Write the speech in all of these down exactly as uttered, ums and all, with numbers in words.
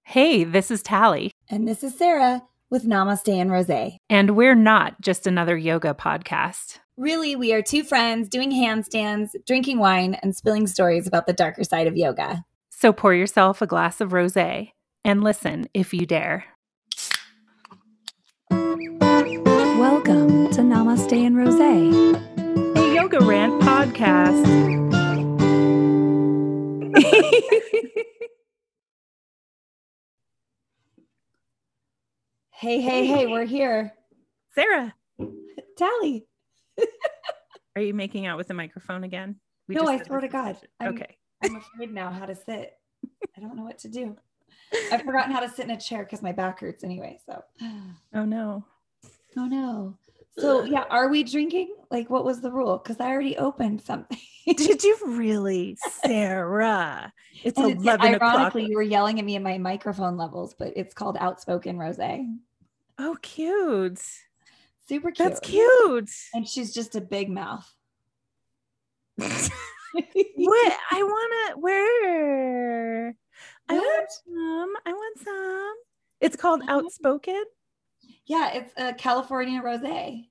Hey, this is Tally. And this is Sarah with Namaste and Rosé. And we're not just another yoga podcast. Really, we are two friends doing handstands, drinking wine, and spilling stories about the darker side of yoga. So pour yourself a glass of rosé and listen if you dare. Welcome to Namaste and Rosé, a yoga rant podcast. Hey, hey, hey, we're here. Sarah. Tally. Are you making out with the microphone again? We no, I swear to God. I'm, okay. I'm afraid now how to sit. I don't know what to do. I've forgotten how to sit in a chair because my back hurts anyway. So. Oh, no. Oh, no. So, yeah, are we drinking? Like, what was the rule? Because I already opened something. Did you really, Sarah? It's and eleven it's, o'clock. Ironically, you were yelling at me in my microphone levels, but it's called Outspoken Rosé. Oh, cute. Super cute. That's cute. And she's just a big mouth. What? I want to, where? I what? want some. I want some. It's called Outspoken. Yeah, it's a California Rosé.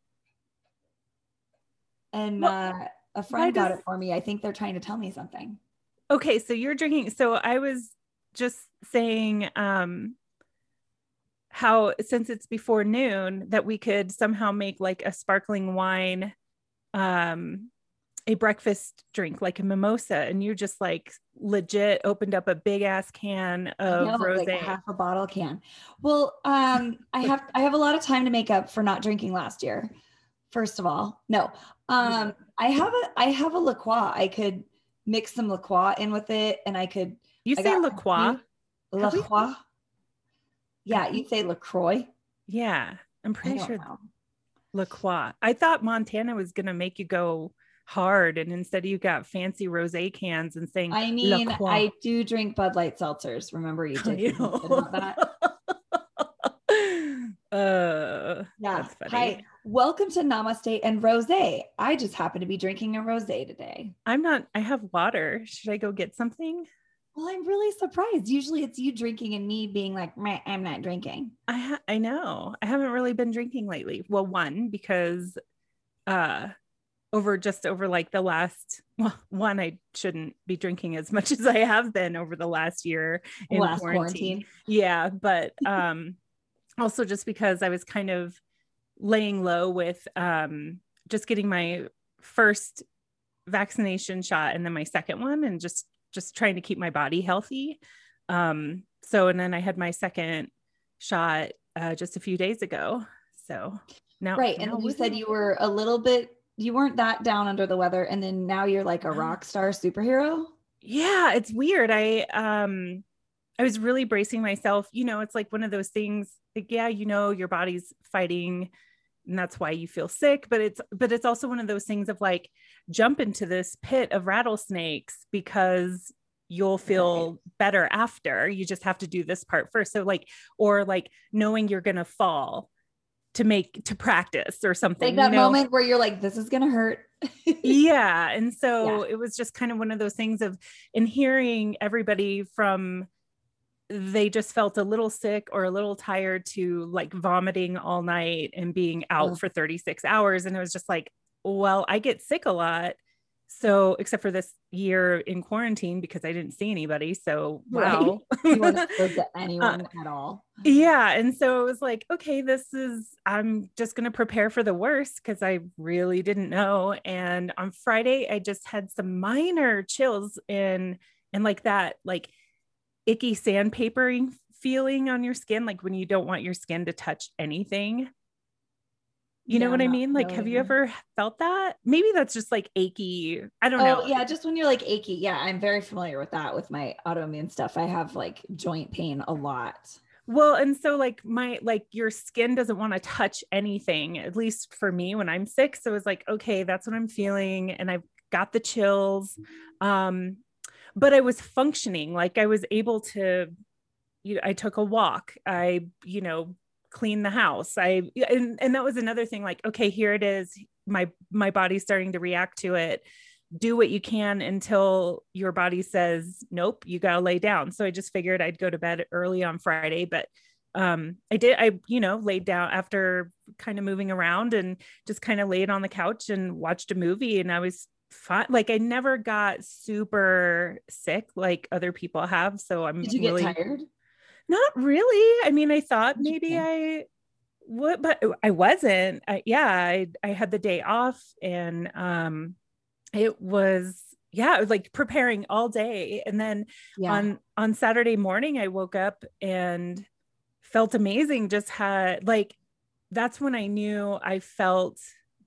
And well, uh, a friend got does... it for me. I think they're trying to tell me something. Okay, so you're drinking. So I was just saying, um, how since it's before noon that we could somehow make like a sparkling wine, um, a breakfast drink, like a mimosa, and you just like legit opened up a big ass can of know, rosé, like half a bottle can. Well, um, I have I have a lot of time to make up for not drinking last year. First of all, no, um, I have a I have a La Croix. I could mix some La Croix in with it, and I could. You I say La Croix? La Croix. Yeah, you say LaCroix. Yeah, I'm pretty sure know. La Croix. I thought Montana was gonna make you go hard, and instead you got fancy rosé cans and saying. I mean, I do drink Bud Light seltzers. Remember, you did you know. about that. uh, yeah. That's funny. Hi, welcome to Namaste and Rosé. I just happen to be drinking a rosé today. I'm not. I have water. Should I go get something? Well, I'm really surprised. Usually it's you drinking and me being like, I'm not drinking. I ha- I know. I haven't really been drinking lately. Well, one, because uh, over just over like the last, well, one, I shouldn't be drinking as much as I have been over the last year in last quarantine. quarantine. Yeah. But um, also just because I was kind of laying low with um, just getting my first vaccination shot and then my second one and just just trying to keep my body healthy. Um, so, and then I had my second shot uh, just a few days ago. So now, right. now And you said you were a little bit, you weren't that down under the weather. And then now you're like a rock star superhero. Yeah, it's weird. I, um, I was really bracing myself. You know, it's like one of those things like, yeah, you know, your body's fighting and that's why you feel sick, but it's, but it's also one of those things of like, jump into this pit of rattlesnakes because you'll feel right. better after. You just have to do this part first. So like, or like knowing you're going to fall to make, to practice or something. Like that you know? moment where you're like, this is going to hurt. Yeah. And so yeah. it was just kind of one of those things of, in hearing everybody from, they just felt a little sick or a little tired to like vomiting all night and being out oh. for thirty-six hours. And it was just like, well, I get sick a lot. So except for this year in quarantine because I didn't see anybody. So wow. Right. You weren't exposed to anyone uh, at all. Yeah. And so it was like, okay, this is, I'm just going to prepare for the worst because I really didn't know. And on Friday, I just had some minor chills in, and like that, like icky sandpapering feeling on your skin. Like when you don't want your skin to touch anything. You know yeah, what I mean? Like, have you ever felt that? Maybe that's just like achy. I don't oh, know. Yeah. Just when you're like achy. Yeah. I'm very familiar with that with my autoimmune stuff. I have like joint pain a lot. Well, and so like my, like your skin doesn't want to touch anything, at least for me when I'm sick. So it's like, okay, that's what I'm feeling. And I've got the chills. Um, but I was functioning. Like I was able to, you know, I took a walk. I, you know, clean the house. I, and, and that was another thing like, okay, here it is. My, my body's starting to react to it. do what you can until your body says, nope, you got to lay down. So I just figured I'd go to bed early on Friday, but um, I did, I, you know, laid down after kind of moving around and just kind of laid on the couch and watched a movie, and I was fine. Like I never got super sick like other people have. So I'm Did you really get tired? Not really. I mean, I thought maybe I would, but I wasn't. I, yeah, I, I had the day off, and um, it was, yeah, it was like preparing all day. And then Yeah. on, on Saturday morning, I woke up and felt amazing. Just had like, that's when I knew I felt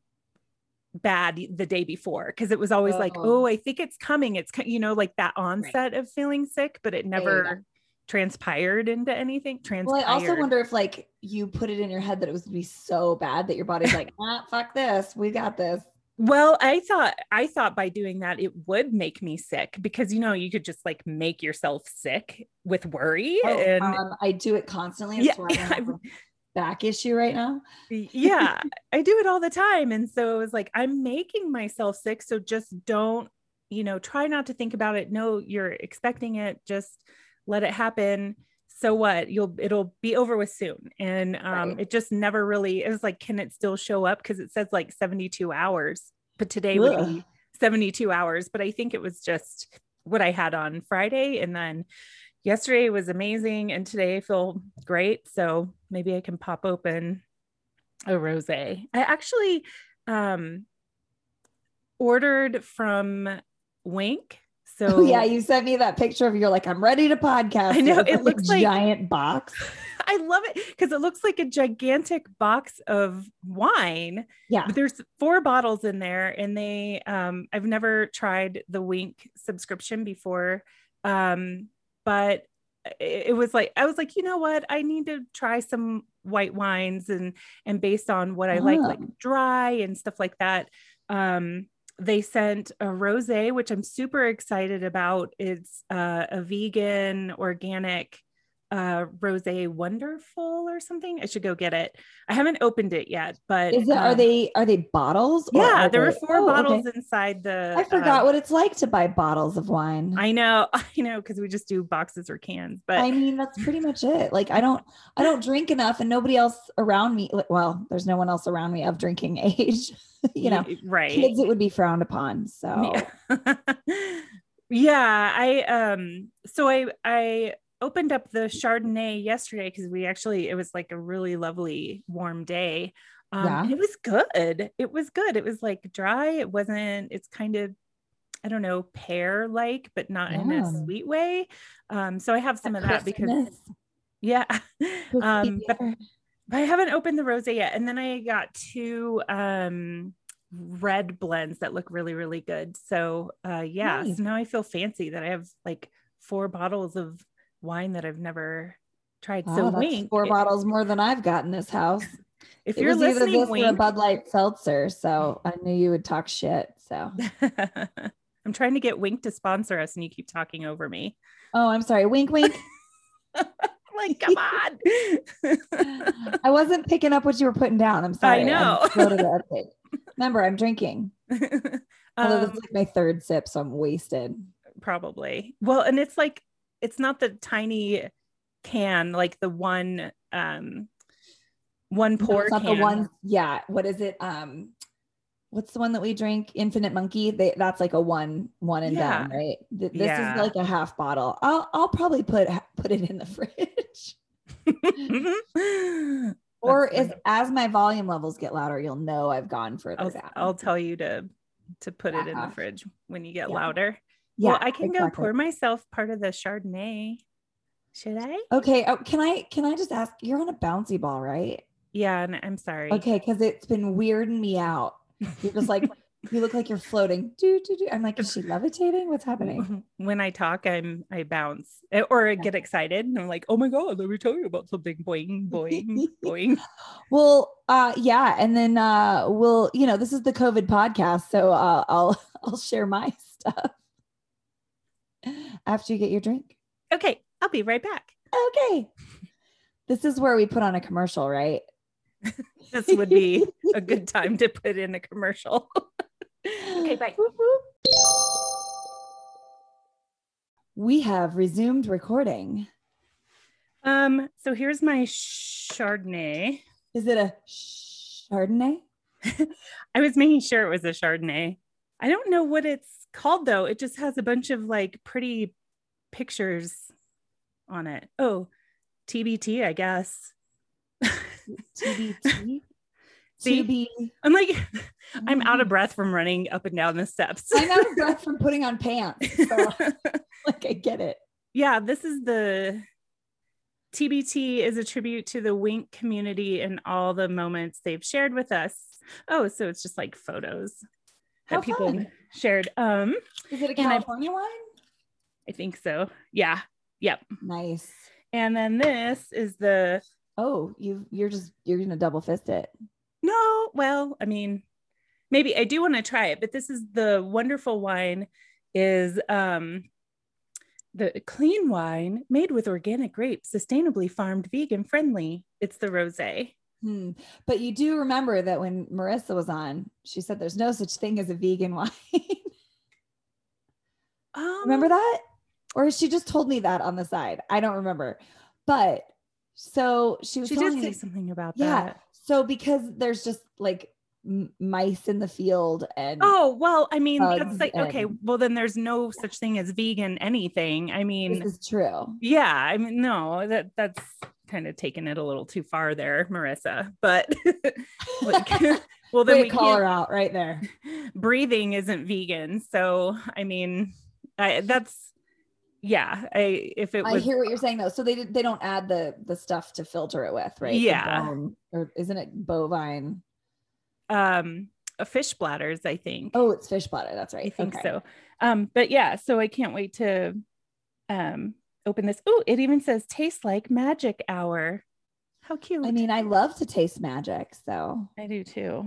bad the day before. Cause it was always Oh. like, oh, I think it's coming. It's, you know, like that onset Right. of feeling sick, but it never transpired into anything. Transpired. Well, I also wonder if like you put it in your head that it was gonna be so bad that your body's like, ah, fuck this, we got this. Well, I thought I thought by doing that it would make me sick, because you know you could just like make yourself sick with worry. Oh, and um, I do it constantly. yeah, That's why I have a back issue right now. yeah, I do it all the time, and so it was like I'm making myself sick. So just don't, you know, try not to think about it. No, you're expecting it. Just let it happen. So what, you'll, it'll be over with soon. And um, right. It just never really, it was like, can it still show up? Cause it says like seventy-two hours, but today Ugh. would be seventy-two hours. But I think it was just what I had on Friday. And then yesterday was amazing. And today I feel great. So maybe I can pop open a rosé. I actually um, ordered from Winc. So oh, yeah, you sent me that picture of you're like, I'm ready to podcast. I know it, it looks like a giant box. I love it because it looks like a gigantic box of wine. Yeah. But there's four bottles in there, and they um I've never tried the Winc subscription before. Um, but it, it was like I was like, you know what? I need to try some white wines, and and based on what I oh. like, like dry and stuff like that. Um They sent a rosé, which I'm super excited about. It's uh, a vegan, organic uh, rosé, Wonderful or something. I should go get it. I haven't opened it yet, but is it? Um, are they are they bottles? Yeah, there they, were four oh, bottles okay. inside the. I forgot uh, what it's like to buy bottles of wine. I know, I know, because we just do boxes or cans. But I mean, that's pretty much it. Like, I don't, I don't drink enough, and nobody else around me. Well, there's no one else around me of drinking age. You know, right? Kids, it would be frowned upon. So, yeah. yeah, I um, so I I opened up the Chardonnay yesterday because we actually it was like a really lovely warm day. Um, yeah. And it was good. It was good. It was like dry. It wasn't. It's kind of, I don't know, pear like, but not yeah. in a sweet way. Um, so I have some of that because yeah. um, but, but I haven't opened the rosé yet. And then I got two um, red blends that look really, really good. So uh, yeah, nice. So now I feel fancy that I have like four bottles of wine that I've never tried. Oh, so that's Winc, four it, bottles more than I've got in this house. If it you're was listening, either this Winc, or a Bud Light seltzer, so I knew you would talk shit. So I'm trying to get Winc to sponsor us, and you keep talking over me. Oh, I'm sorry. Wink, wink. Like, come on. I wasn't picking up what you were putting down. I'm sorry. I know. I'm Remember, I'm drinking. Although um, this is like my third sip, so I'm wasted. Probably. Well, and it's like, it's not the tiny can, like the one, um, one pour no, it's not can. the one. Yeah. What is it? Um, what's the one that we drink? Infinite Monkey. They, that's like a one, one and yeah. done, right? Th- this yeah. is like a half bottle. I'll, I'll probably put, put it in the fridge. Or as, as my volume levels get louder, you'll know I've gone further I'll, down. I'll tell you to, to put Back it in off. the fridge when you get yeah. louder. Yeah, well, I can exactly. go pour myself part of the Chardonnay. Should I? Okay. Oh, can I, can I just ask, you're on a bouncy ball, right? Yeah. And I'm sorry. Okay. Cause it's been weirding me out. You're just like, you look like you're floating. Do, do, do. I'm like, is she levitating? What's happening? When I talk, I'm, I bounce or I get excited and I'm like, oh my God, let me tell you about something. Boing, boing, boing. Well, uh, yeah. And then, uh, we'll, you know, this is the COVID podcast. So, uh, I'll, I'll share my stuff after you get your drink. Okay. I'll be right back. Okay. This is where we put on a commercial, right? This would be a good time to put in a commercial. Okay, bye. We have resumed recording. Um, so here's my Chardonnay. Is it a Chardonnay? I was making sure it was a Chardonnay. I don't know what it's called though. It just has a bunch of like pretty pictures on it. Oh, T B T, I guess. T B T? See, to be... I'm like, I'm out of breath from running up and down the steps. I'm out of breath from putting on pants. So, like, I get it. Yeah, this is the T B T is a tribute to the Wink community and all the moments they've shared with us. Oh, so it's just like photos How that people fun. shared. Um, Is it a California I, wine? I think so. Yeah. Yep. Nice. And then this is the. Oh, you you're just you're gonna double fist it. No, well, I mean, maybe I do want to try it, but this is the wonderful wine is um the clean wine made with organic grapes, sustainably farmed, vegan friendly. It's the rosé. Hmm. But you do remember that when Marissa was on, she said there's no such thing as a vegan wine. um, remember that? Or she just told me that on the side. I don't remember. But so she was she telling did say me, something about yeah, that. So because there's just like m- mice in the field and oh well, I mean that's like and, okay. Well, then there's no such thing as vegan anything. I mean, this is true. Yeah, I mean, no, that that's kind of taking it a little too far there, Marissa. But like, well, then Way we to call can't, her out right there. Breathing isn't vegan, so I mean, I that's. Yeah, I if it was, I hear what you're saying though. So they they don't add the the stuff to filter it with, right? Yeah, bone, or isn't it bovine? Um, a fish bladders, I think. Oh, it's fish bladder. That's right. I think okay. so. Um, but yeah, so I can't wait to um open this. Oh, it even says tastes like magic hour. How cute! I mean, I love to taste magic, so I do too.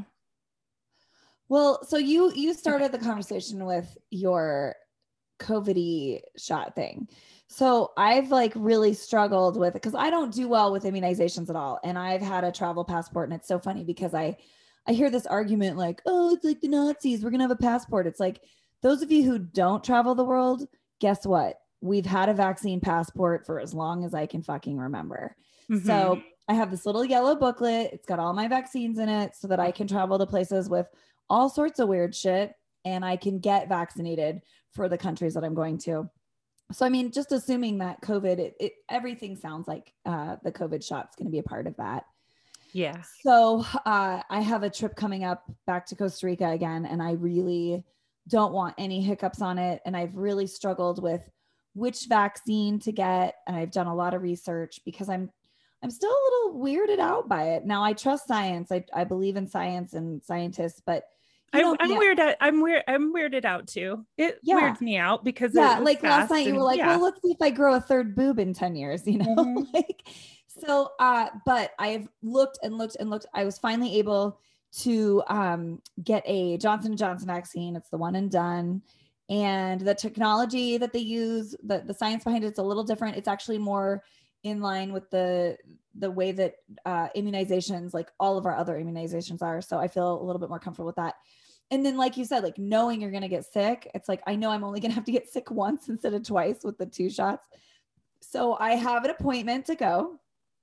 Well, so you you started the conversation with your COVID shot thing. So I've like really struggled with it because I don't do well with immunizations at all. And I've had a travel passport, and it's so funny because I I hear this argument like, oh, it's like the Nazis, we're gonna have a passport. It's like those of you who don't travel the world, guess what? We've had a vaccine passport for as long as I can fucking remember. Mm-hmm. So I have this little yellow booklet. It's got all my vaccines in it so that I can travel to places with all sorts of weird shit and I can get vaccinated for the countries that I'm going to. So, I mean, just assuming that COVID, it, it everything sounds like uh, the COVID shot's going to be a part of that. Yeah. So uh, I have a trip coming up back to Costa Rica again, and I really don't want any hiccups on it. And I've really struggled with which vaccine to get. And I've done a lot of research because I'm I'm still a little weirded out by it. Now, I trust science. I, I believe in science and scientists, but I, I'm yeah. weird. I'm weird. I'm weirded out too. It yeah. weirds me out because yeah, like last night and, you were like, yeah. well, let's see if I grow a third boob in ten years, you know, mm-hmm. like, so, uh, but I've looked and looked and looked. I was finally able to um, get a Johnson and Johnson vaccine. It's the one and done. And the technology that they use, the, the science behind it, it's a little different. It's actually more in line with the the way that uh, immunizations, like all of our other immunizations are. So I feel a little bit more comfortable with that. And then, like you said, like knowing you're going to get sick, it's like, I know I'm only going to have to get sick once instead of twice with the two shots. So I have an appointment to go.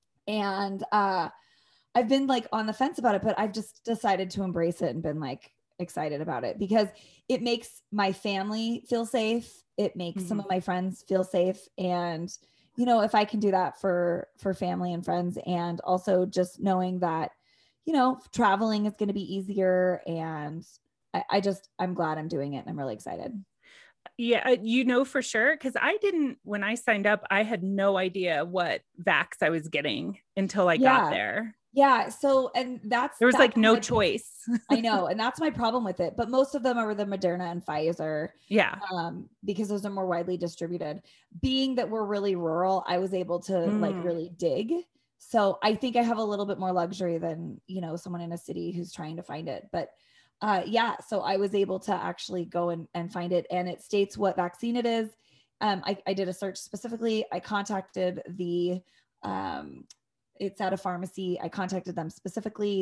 And uh, I've been like on the fence about it, but I've just decided to embrace it and been like excited about it because it makes my family feel safe. It makes mm-hmm. some of my friends feel safe. And you know, if I can do that for, for family and friends, and also just knowing that, you know, traveling is going to be easier. And I, I just, I'm glad I'm doing it. And I'm really excited. Yeah. You know, for sure. Cause I didn't, when I signed up, I had no idea what vax I was getting until I yeah. got there. Yeah. So, and that's, there was that's like no my, choice. I know. And that's my problem with it, but most of them are the Moderna and Pfizer. Yeah. Um, because those are more widely distributed. Being that we're really rural, I was able to mm. like really dig. So I think I have a little bit more luxury than, you know, someone in a city who's trying to find it, but uh, yeah. So I was able to actually go and, and find it, and it states what vaccine it is. Um, I, I did a search specifically. I contacted the, um, it's at a pharmacy. I contacted them specifically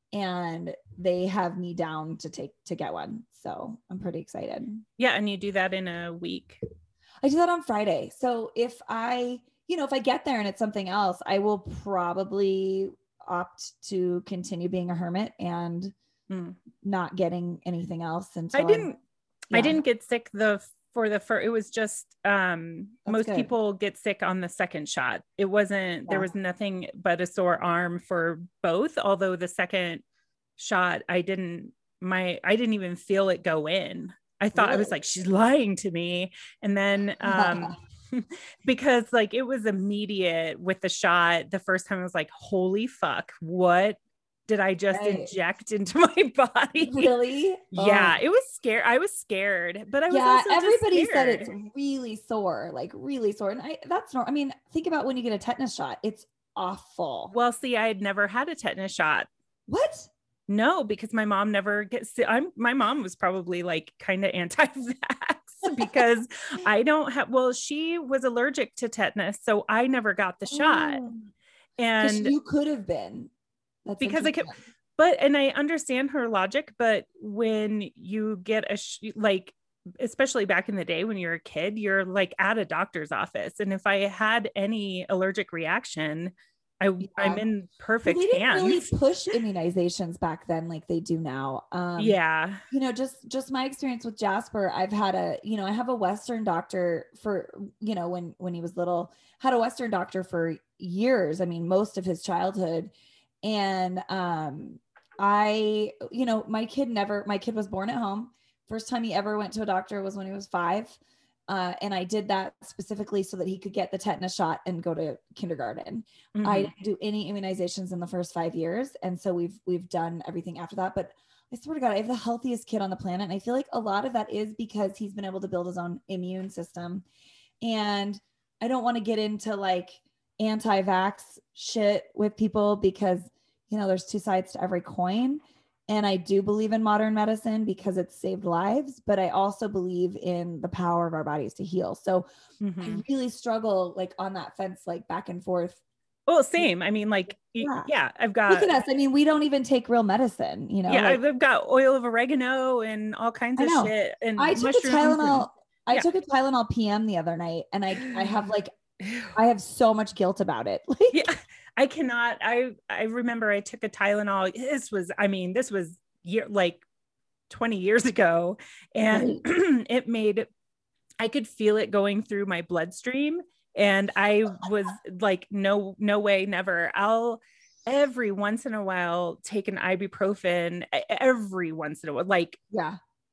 and they have me down to take, to get one. So I'm pretty excited. Yeah. And you do that in a week. I do that on Friday. So if I, you know, if I get there and it's something else, I will probably opt to continue being a hermit and mm. not getting anything else until I didn't, yeah. I didn't get sick the for the first, it was just, um, That's most good. People get sick on the second shot. It wasn't, yeah. there was nothing but a sore arm for both. Although the second shot, I didn't, my, I didn't even feel it go in. I thought, really? I was like, she's lying to me. And then, um, because like, it was immediate with the shot. The first time I was like, holy fuck, what did I just right. inject into my body? Really? Yeah, oh. It was scared. I was scared, but I was yeah, also everybody just scared. said it's really sore, like really sore. And I, that's not, I mean, think about when you get a tetanus shot, it's awful. Well, see, I had never had a tetanus shot. What? No, because my mom never gets sick. I'm, my mom was probably like kind of anti-vax because I don't have, well, she was allergic to tetanus. So I never got the shot. Oh. And you could have been. That's because I could, but, and I understand her logic, but when you get a, sh- like, especially back in the day, when you're a kid, you're like at a doctor's office. And if I had any allergic reaction, I, yeah. I'm in perfect well, they didn't hands. Really push immunizations back then like they do now. Um, yeah. You know, just, just my experience with Jasper, I've had a, you know, I have a Western doctor for, you know, when, when he was little, had a Western doctor for years. I mean, most of his childhood. And, um, I, you know, my kid never, my kid was born at home. First time he ever went to a doctor was when he was five. Uh, and I did that specifically so that he could get the tetanus shot and go to kindergarten. Mm-hmm. I didn't do any immunizations in the first five years. And so we've, we've done everything after that, but I swear to God, I have the healthiest kid on the planet. And I feel like a lot of that is because he's been able to build his own immune system. And I don't want to get into like anti-vax shit with people because, you know, there's two sides to every coin. And I do believe in modern medicine because it's saved lives, but I also believe in the power of our bodies to heal. So mm-hmm. I really struggle like on that fence, like back and forth. Well, same. I mean, like, yeah, yeah I've got, look at us. I mean, we don't even take real medicine, you know? Yeah. Like, I've got oil of oregano and all kinds of shit. And I took a Tylenol. And, I yeah. took a Tylenol P M the other night and I, I have like, I have so much guilt about it. Like, yeah. I cannot, I, I remember I took a Tylenol. This was, I mean, this was year, like twenty years ago. And right. It made, I could feel it going through my bloodstream. And I was like, no, no way, never. I'll every once in a while take an ibuprofen every once in a while, like, yeah.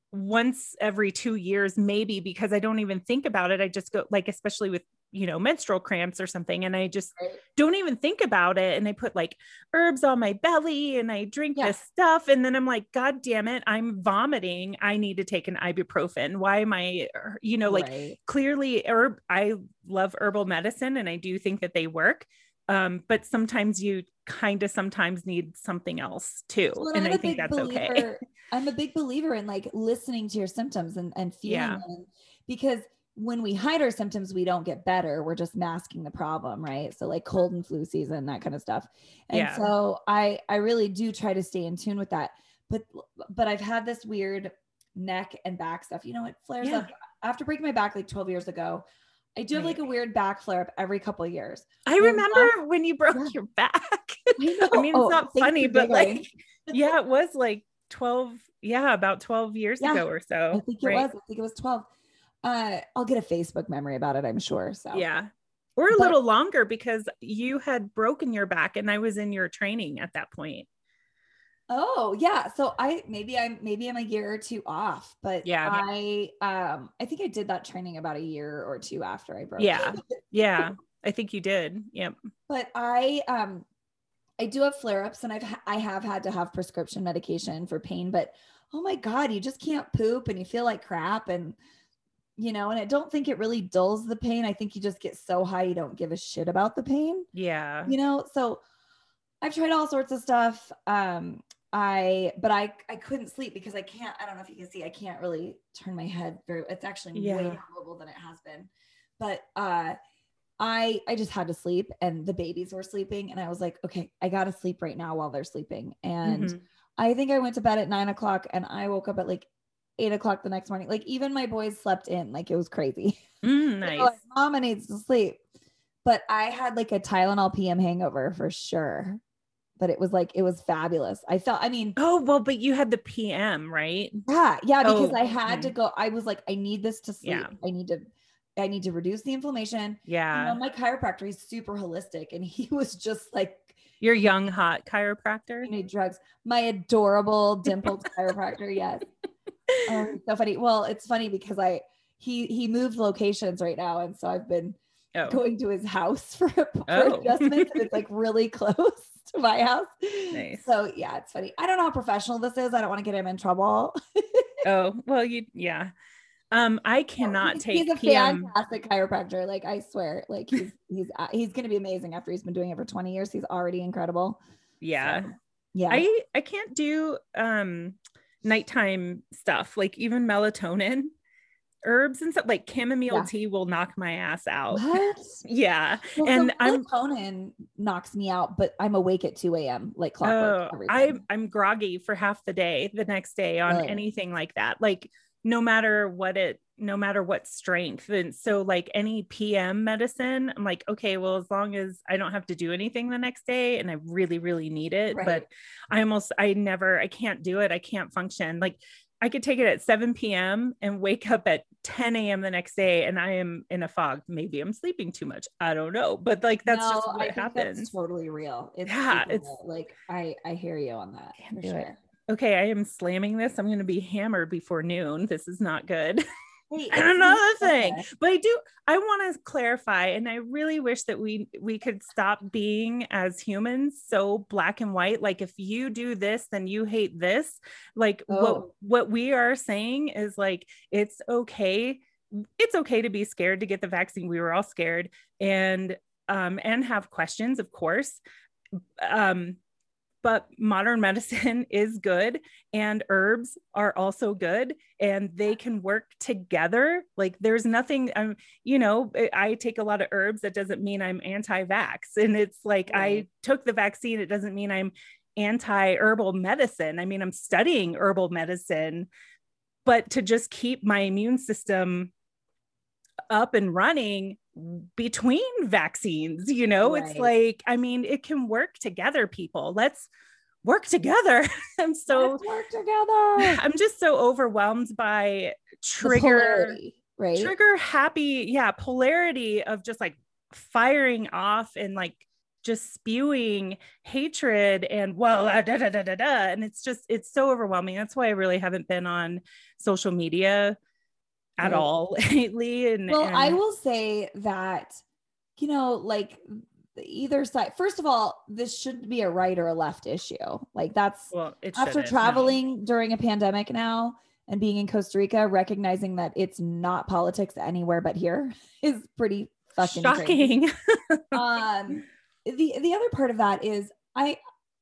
once every two years, maybe, because I don't even think about it. I just go like, especially with, you know, menstrual cramps or something. And I just right. don't even think about it. And I put like herbs on my belly and I drink yeah. this stuff. And then I'm like, God damn it, I'm vomiting. I need to take an ibuprofen. Why am I, you know, like right. clearly herb, I love herbal medicine and I do think that they work. Um, but sometimes you kind of sometimes need something else too. Well, and I think that's believer, okay. I'm a big believer in like listening to your symptoms and, and feeling yeah. them, because when we hide our symptoms, we don't get better. We're just masking the problem. Right. So like cold and flu season, that kind of stuff. And yeah. so I, I really do try to stay in tune with that, but, but I've had this weird neck and back stuff, you know, it flares yeah. up after breaking my back like twelve years ago. I do have like a weird back flare up every couple of years. I and remember last, when you broke yeah. your back. I, I mean, it's oh, not funny, but like, yeah, it was like twelve. Yeah. About twelve years yeah, ago or so. I think it right? was, I think it was twelve. Uh, I'll get a Facebook memory about it, I'm sure. So yeah, or a but, little longer because you had broken your back and I was in your training at that point. Oh yeah. So I, maybe I'm, maybe I'm a year or two off, but yeah, I, um, I think I did that training about a year or two after I broke. Yeah. Yeah. I think you did. Yep. But I, um, I do have flare-ups and I've, I have had to have prescription medication for pain, but oh my God, you just can't poop and you feel like crap. And you know, and I don't think it really dulls the pain. I think you just get so high, you don't give a shit about the pain. Yeah. You know, so I've tried all sorts of stuff. Um, I, but I, I couldn't sleep because I can't, I don't know if you can see, I can't really turn my head very, it's actually yeah. way more mobile than it has been. But, uh, I, I just had to sleep, and the babies were sleeping, and I was like, okay, I got to sleep right now while they're sleeping. And Mhm. I think I went to bed at nine o'clock, and I woke up at like eight o'clock the next morning. Like even my boys slept in, like it was crazy. Mm, They nice. were like, Mama needs to sleep. But I had like a Tylenol P M hangover for sure. But it was like, it was fabulous. I felt, I mean, Oh, well, but you had the P M, right? yeah, yeah, because Oh, I had mhm. to go. I was like, I need this to sleep. Yeah. I need to, I need to reduce the inflammation. Yeah. You know, my chiropractor is super holistic, and he was just like, Your young, hot chiropractor. you need drugs. My adorable dimpled chiropractor. Yes. Oh, he's so funny. Well, it's funny because I, he, he moved locations right now. And so I've been Oh. going to his house for, for Oh. adjustments, and it's like really close to my house. Nice. So yeah, it's funny. I don't know how professional this is. I don't want to get him in trouble. Oh, well, you, yeah. Um, I cannot he's, take he's a P M. fantastic chiropractor. Like I swear, like he's, he's, uh, he's going to be amazing after he's been doing it for twenty years. He's already incredible. Yeah. So, yeah. I, I can't do, um, nighttime stuff, like even melatonin herbs and stuff, like chamomile Yeah. tea will knock my ass out. What? Yeah. Well, and so I'm melatonin knocks me out, but I'm awake at two a.m. like clockwork. Oh, every I time. I'm groggy for half the day the next day on Really? anything like that. Like no matter what it, no matter what strength. And so like any P M medicine, I'm like, okay, well, as long as I don't have to do anything the next day and I really, really need it. Right. But I almost, I never, I can't do it. I can't function. Like I could take it at seven p.m. and wake up at ten a.m. the next day and I am in a fog. Maybe I'm sleeping too much. I don't know. But like that's no, just what I think happens. That's totally real. It's Yeah, super it's real. Like I I hear you on that. Can't For do sure. it. Okay, I am slamming this. I'm going to be hammered before noon. This is not good. Hey, And it's another not thing, okay. but I do, I want to clarify, and I really wish that we we could stop being as humans so black and white. Like if you do this, then you hate this. Like what Oh. what we are saying is like it's okay. It's okay to be scared to get the vaccine. We were all scared, and um and have questions, of course. Um, but modern medicine is good and herbs are also good and they can work together. Like there's nothing, um, you know, I take a lot of herbs. That doesn't mean I'm anti-vax. And it's like, Right. I took the vaccine. It doesn't mean I'm anti-herbal medicine. I mean, I'm studying herbal medicine, but to just keep my immune system up and running between vaccines, you know, Right. it's like, I mean, it can work together, people. Let's work together. I'm so Let's work together. I'm just so overwhelmed by The trigger polarity, right? trigger happy, yeah, polarity of just like firing off and like just spewing hatred and well uh, da, da, da, da, da. And it's just it's so overwhelming. That's why I really haven't been on social media at Right. all lately. And Well, and, I will say that, you know, like either side, first of all, this shouldn't be a right or a left issue. Like that's well, it after shouldn't, no. traveling during a pandemic now and being in Costa Rica, recognizing that it's not politics anywhere but here is pretty fucking Shocking. um, the the other part of that is I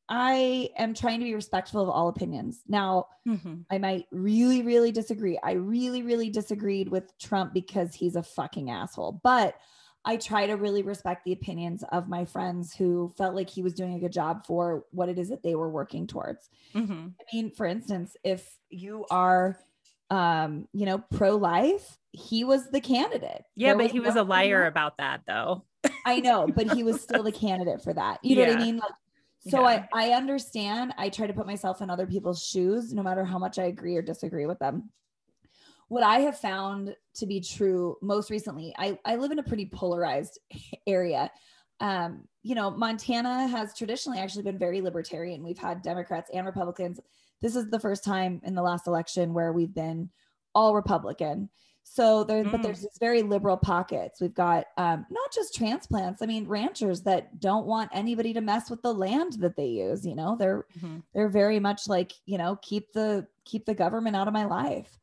I am trying to be respectful of all opinions. Now, Mhm. I might really, really disagree. I really, really disagreed with Trump because he's a fucking asshole. But I try to really respect the opinions of my friends who felt like he was doing a good job for what it is that they were working towards. Mhm. I mean, for instance, if you are, um, you know, pro-life, he was the candidate. Yeah, There but he was no- a liar about that though. I know, but he was still the candidate for that. You know what Yeah. I mean? Like, so Yeah. I, I understand. I try to put myself in other people's shoes, no matter how much I agree or disagree with them. What I have found to be true most recently, I, I live in a pretty polarized area. Um, you know, Montana has traditionally actually been very libertarian. We've had Democrats and Republicans. This is the first time in the last election where we've been all Republican. So there, but Mm. there's these very liberal pockets. We've got um, not just transplants. I mean, ranchers that don't want anybody to mess with the land that they use. You know, they're Mhm. they're very much like, you know, keep the keep the government out of my life.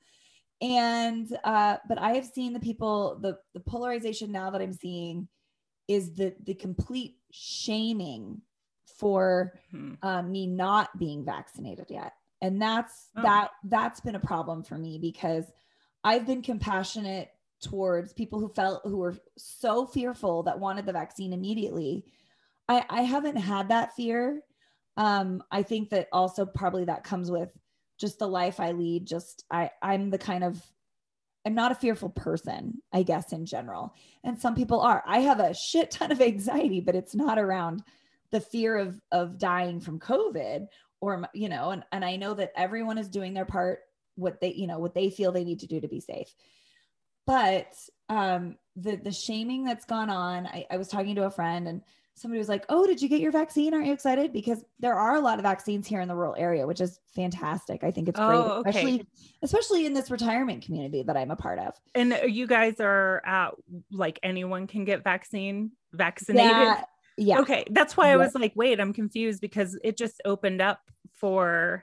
And uh, but I have seen the people, the the polarization now that I'm seeing is the the complete shaming for Mhm. uh, me not being vaccinated yet. And that's Oh. that that's been a problem for me because I've been compassionate towards people who felt, who were so fearful that wanted the vaccine immediately. I, I haven't had that fear. Um, I think that also probably that comes with just the life I lead. Just, I, I'm the kind of, I'm not a fearful person, I guess, in general. And some people are. I have a shit ton of anxiety, but it's not around the fear of, of dying from COVID or, you know, and, and I know that everyone is doing their part, what they, you know, what they feel they need to do to be safe. But um, the, the shaming that's gone on, I, I was talking to a friend and somebody was like, oh, did you get your vaccine? Aren't you excited? Because there are a lot of vaccines here in the rural area, which is fantastic. I think it's great, Oh, okay. especially, especially in this retirement community that I'm a part of. And you guys are at, like, anyone can get vaccine vaccinated. Yeah. Yeah. Okay. That's why yeah. I was like, wait, I'm confused because it just opened up for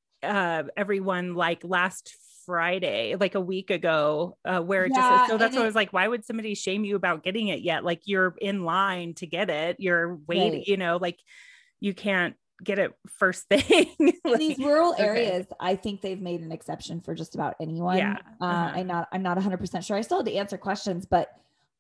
uh, everyone like last Friday, like a week ago, uh, where it yeah, just, so that's why it, I was like, why would somebody shame you about getting it yet? Like, you're in line to get it. You're waiting, right. you know, like you can't get it first thing. In like, these rural okay. areas, I think they've made an exception for just about anyone. Yeah. Uh, uh-huh. I'm not, I'm not one hundred percent sure. I still had to answer questions, but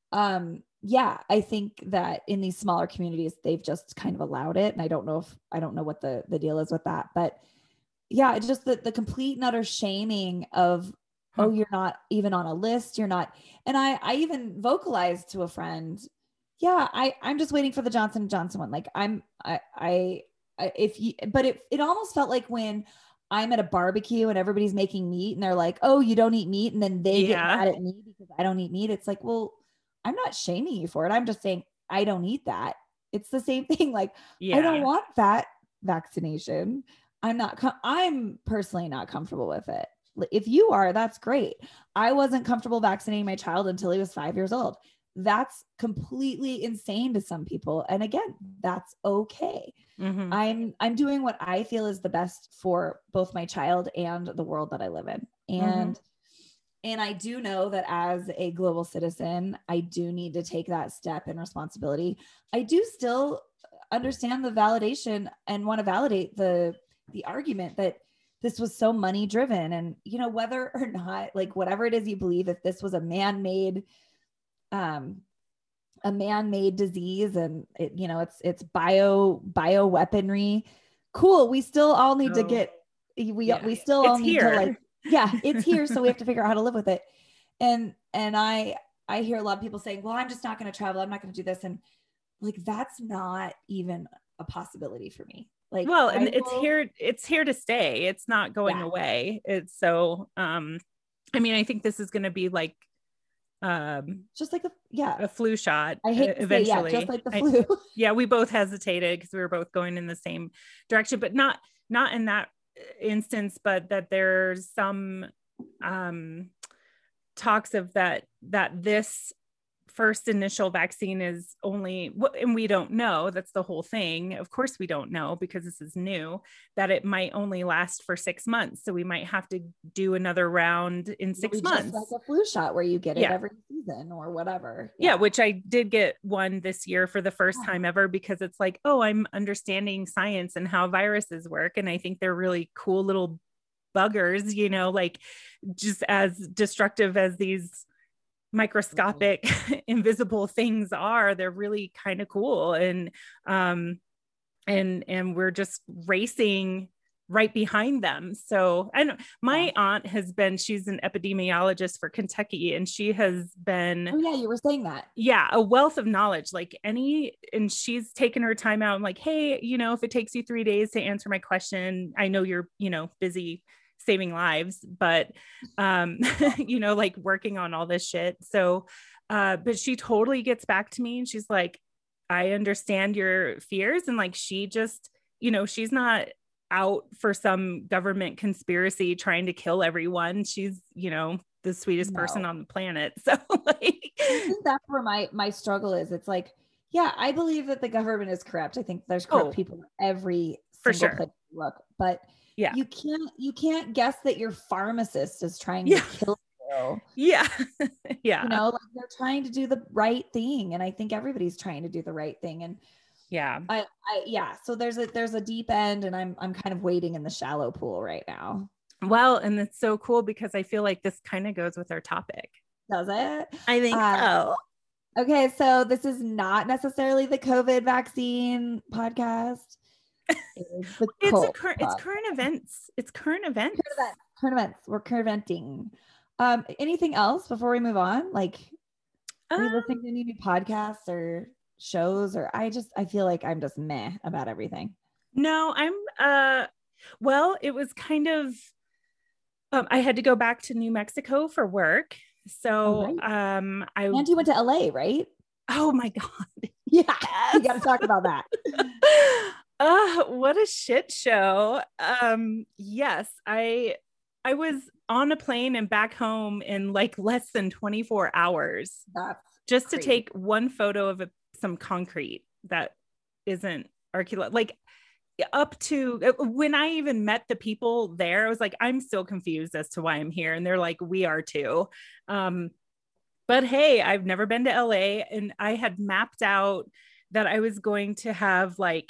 um, yeah, I think that in these smaller communities, they've just kind of allowed it. And I don't know if, I don't know what the, the deal is with that, but yeah, it's just the, the complete and utter shaming of, oh, you're not even on a list. You're not. And I, I even vocalized to a friend, yeah, I, I'm just waiting for the Johnson and Johnson one. Like I'm, I, I, I if you, but it, it almost felt like when I'm at a barbecue and everybody's making meat and they're like, oh, you don't eat meat. And then they Yeah. get mad at me because I don't eat meat. It's like, well, I'm not shaming you for it. I'm just saying, I don't eat that. It's the same thing. Like, Yeah. I don't want that vaccination. I'm not, com- I'm personally not comfortable with it. If you are, that's great. I wasn't comfortable vaccinating my child until he was five years old. That's completely insane to some people. And again, that's okay. Mm-hmm. I'm, I'm doing what I feel is the best for both my child and the world that I live in. And, mm-hmm. and I do know that as a global citizen, I do need to take that step and responsibility. I do still understand the validation and want to validate the, the argument that this was so money driven. And, you know, whether or not, like, whatever it is you believe, if this was a man-made, um, a man-made disease and it, you know, it's, it's bio, bio weaponry. Cool. We still all need oh, to get, we, yeah. we still all it's need here. to like, yeah, it's here. So we have to figure out how to live with it. And, and I, I hear a lot of people saying, well, I'm just not going to travel. I'm not going to do this. And like, that's not even a possibility for me. Like, well, and will, it's here, it's here to stay. It's not going yeah. away. It's so, um, I mean, I think this is going to be like, um, just like a, yeah, a flu shot. I hate to eventually. say, yeah, just like the flu. I, yeah. We both hesitated because we were both going in the same direction, but not, not in that instance, but that there's some, um, talks of that, that this first initial vaccine is only, and we don't know, that's the whole thing. Of course we don't know because this is new, that it might only last for six months. So we might have to do another round in six Maybe months. Just like a flu shot where you get it yeah. every season or whatever. Yeah. yeah. Which I did get one this year for the first time ever, because it's like, oh, I'm understanding science and how viruses work. And I think they're really cool little buggers, you know, like just as destructive as these microscopic invisible things are, they're really kind of cool. And um and and we're just racing right behind them. So I know my yeah. aunt has been, she's an epidemiologist for Kentucky, and she has been, oh yeah, you were saying that. Yeah, a wealth of knowledge, like any, and she's taken her time out and like, hey, you know, if it takes you three days to answer my question, I know you're, you know, busy saving lives, but, um, you know, like working on all this shit. So, uh, but she totally gets back to me and she's like, I understand your fears. And like, she just, you know, she's not out for some government conspiracy trying to kill everyone. She's, you know, the sweetest no. person on the planet. So like, I think that's where my, my struggle is. It's like, yeah, I believe that the government is corrupt. I think there's corrupt oh, people every for single sure. place you look, but yeah, you can't, you can't guess that your pharmacist is trying yeah. to kill you. Yeah. Yeah. You know, like they're trying to do the right thing. And I think everybody's trying to do the right thing. And yeah, I, I, yeah. So there's a, there's a deep end and I'm, I'm kind of wading in the shallow pool right now. Well, and it's so cool because I feel like this kind of goes with our topic. Does it? I think Uh, so. Okay, so this is not necessarily the COVID vaccine podcast. It is the It's a cult current it's podcast. current events. It's current events. Current events. Current events. We're current eventing. Um, anything else before we move on? Like, are you Um, listening to any new podcasts or shows? Or I just I feel like I'm just meh about everything. no, I'm uh well, it was kind of um I had to go back to New Mexico for work. So Oh, um I And you went to L A, right? oh my God. Yeah, Yes. we got to talk about that. Uh, what a shit show. Um, yes, I I was on a plane and back home in like less than twenty-four hours That's just to crazy. take one photo of a, some concrete that isn't archaeological. Like up to when I even met the people there, I was like, I'm still confused as to why I'm here. And they're like, we are too. Um, but hey, I've never been to L A, and I had mapped out that I was going to have like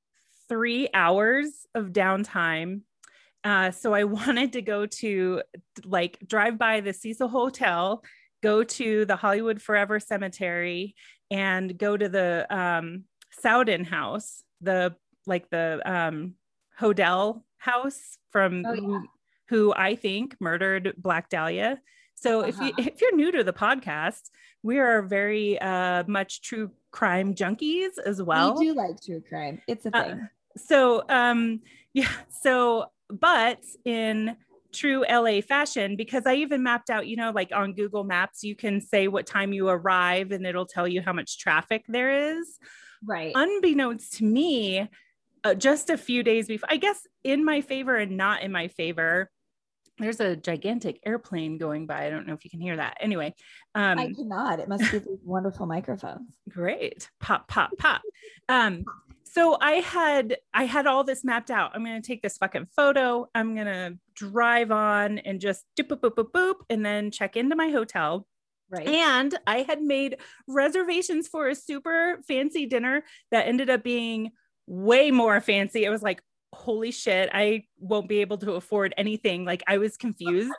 three hours of downtime. Uh, so I wanted to go to like drive by the Cecil Hotel, go to the Hollywood Forever Cemetery, and go to the um, Sowden House, the like the um, Hodel house from Oh, yeah. who, who I think murdered Black Dahlia. So if you Uh-huh. if you're new to the podcast, we are very uh, much true crime junkies as well. We do like true crime. It's a thing. Uh, so um yeah, so but in true L A fashion, because I even mapped out, you know, like on Google Maps, you can say what time you arrive and it'll tell you how much traffic there is. Right. Unbeknownst to me, uh, just a few days before, I guess in my favor and not in my favor, there's a gigantic airplane going by. I don't know if you can hear that. Anyway, um, I cannot. It must be these wonderful microphones. great. Pop, pop, pop. Um, so I had I had all this mapped out. I'm gonna take this fucking photo. I'm gonna drive on and just doop boop boop boop boop, and then check into my hotel. Right. And I had made reservations for a super fancy dinner that ended up being way more fancy. It was like, holy shit, I won't be able to afford anything. Like I was confused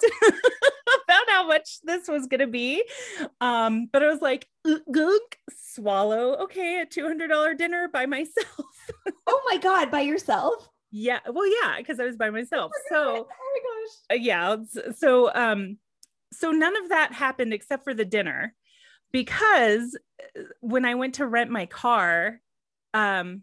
about how much this was going to be. Um, but I was like, goog, swallow. Okay, a two hundred dollars dinner by myself. Oh my God, by yourself? Yeah. Well, yeah, because I was by myself. So, oh my gosh. uh, yeah. So, um, so none of that happened except for the dinner, because when I went to rent my car, um,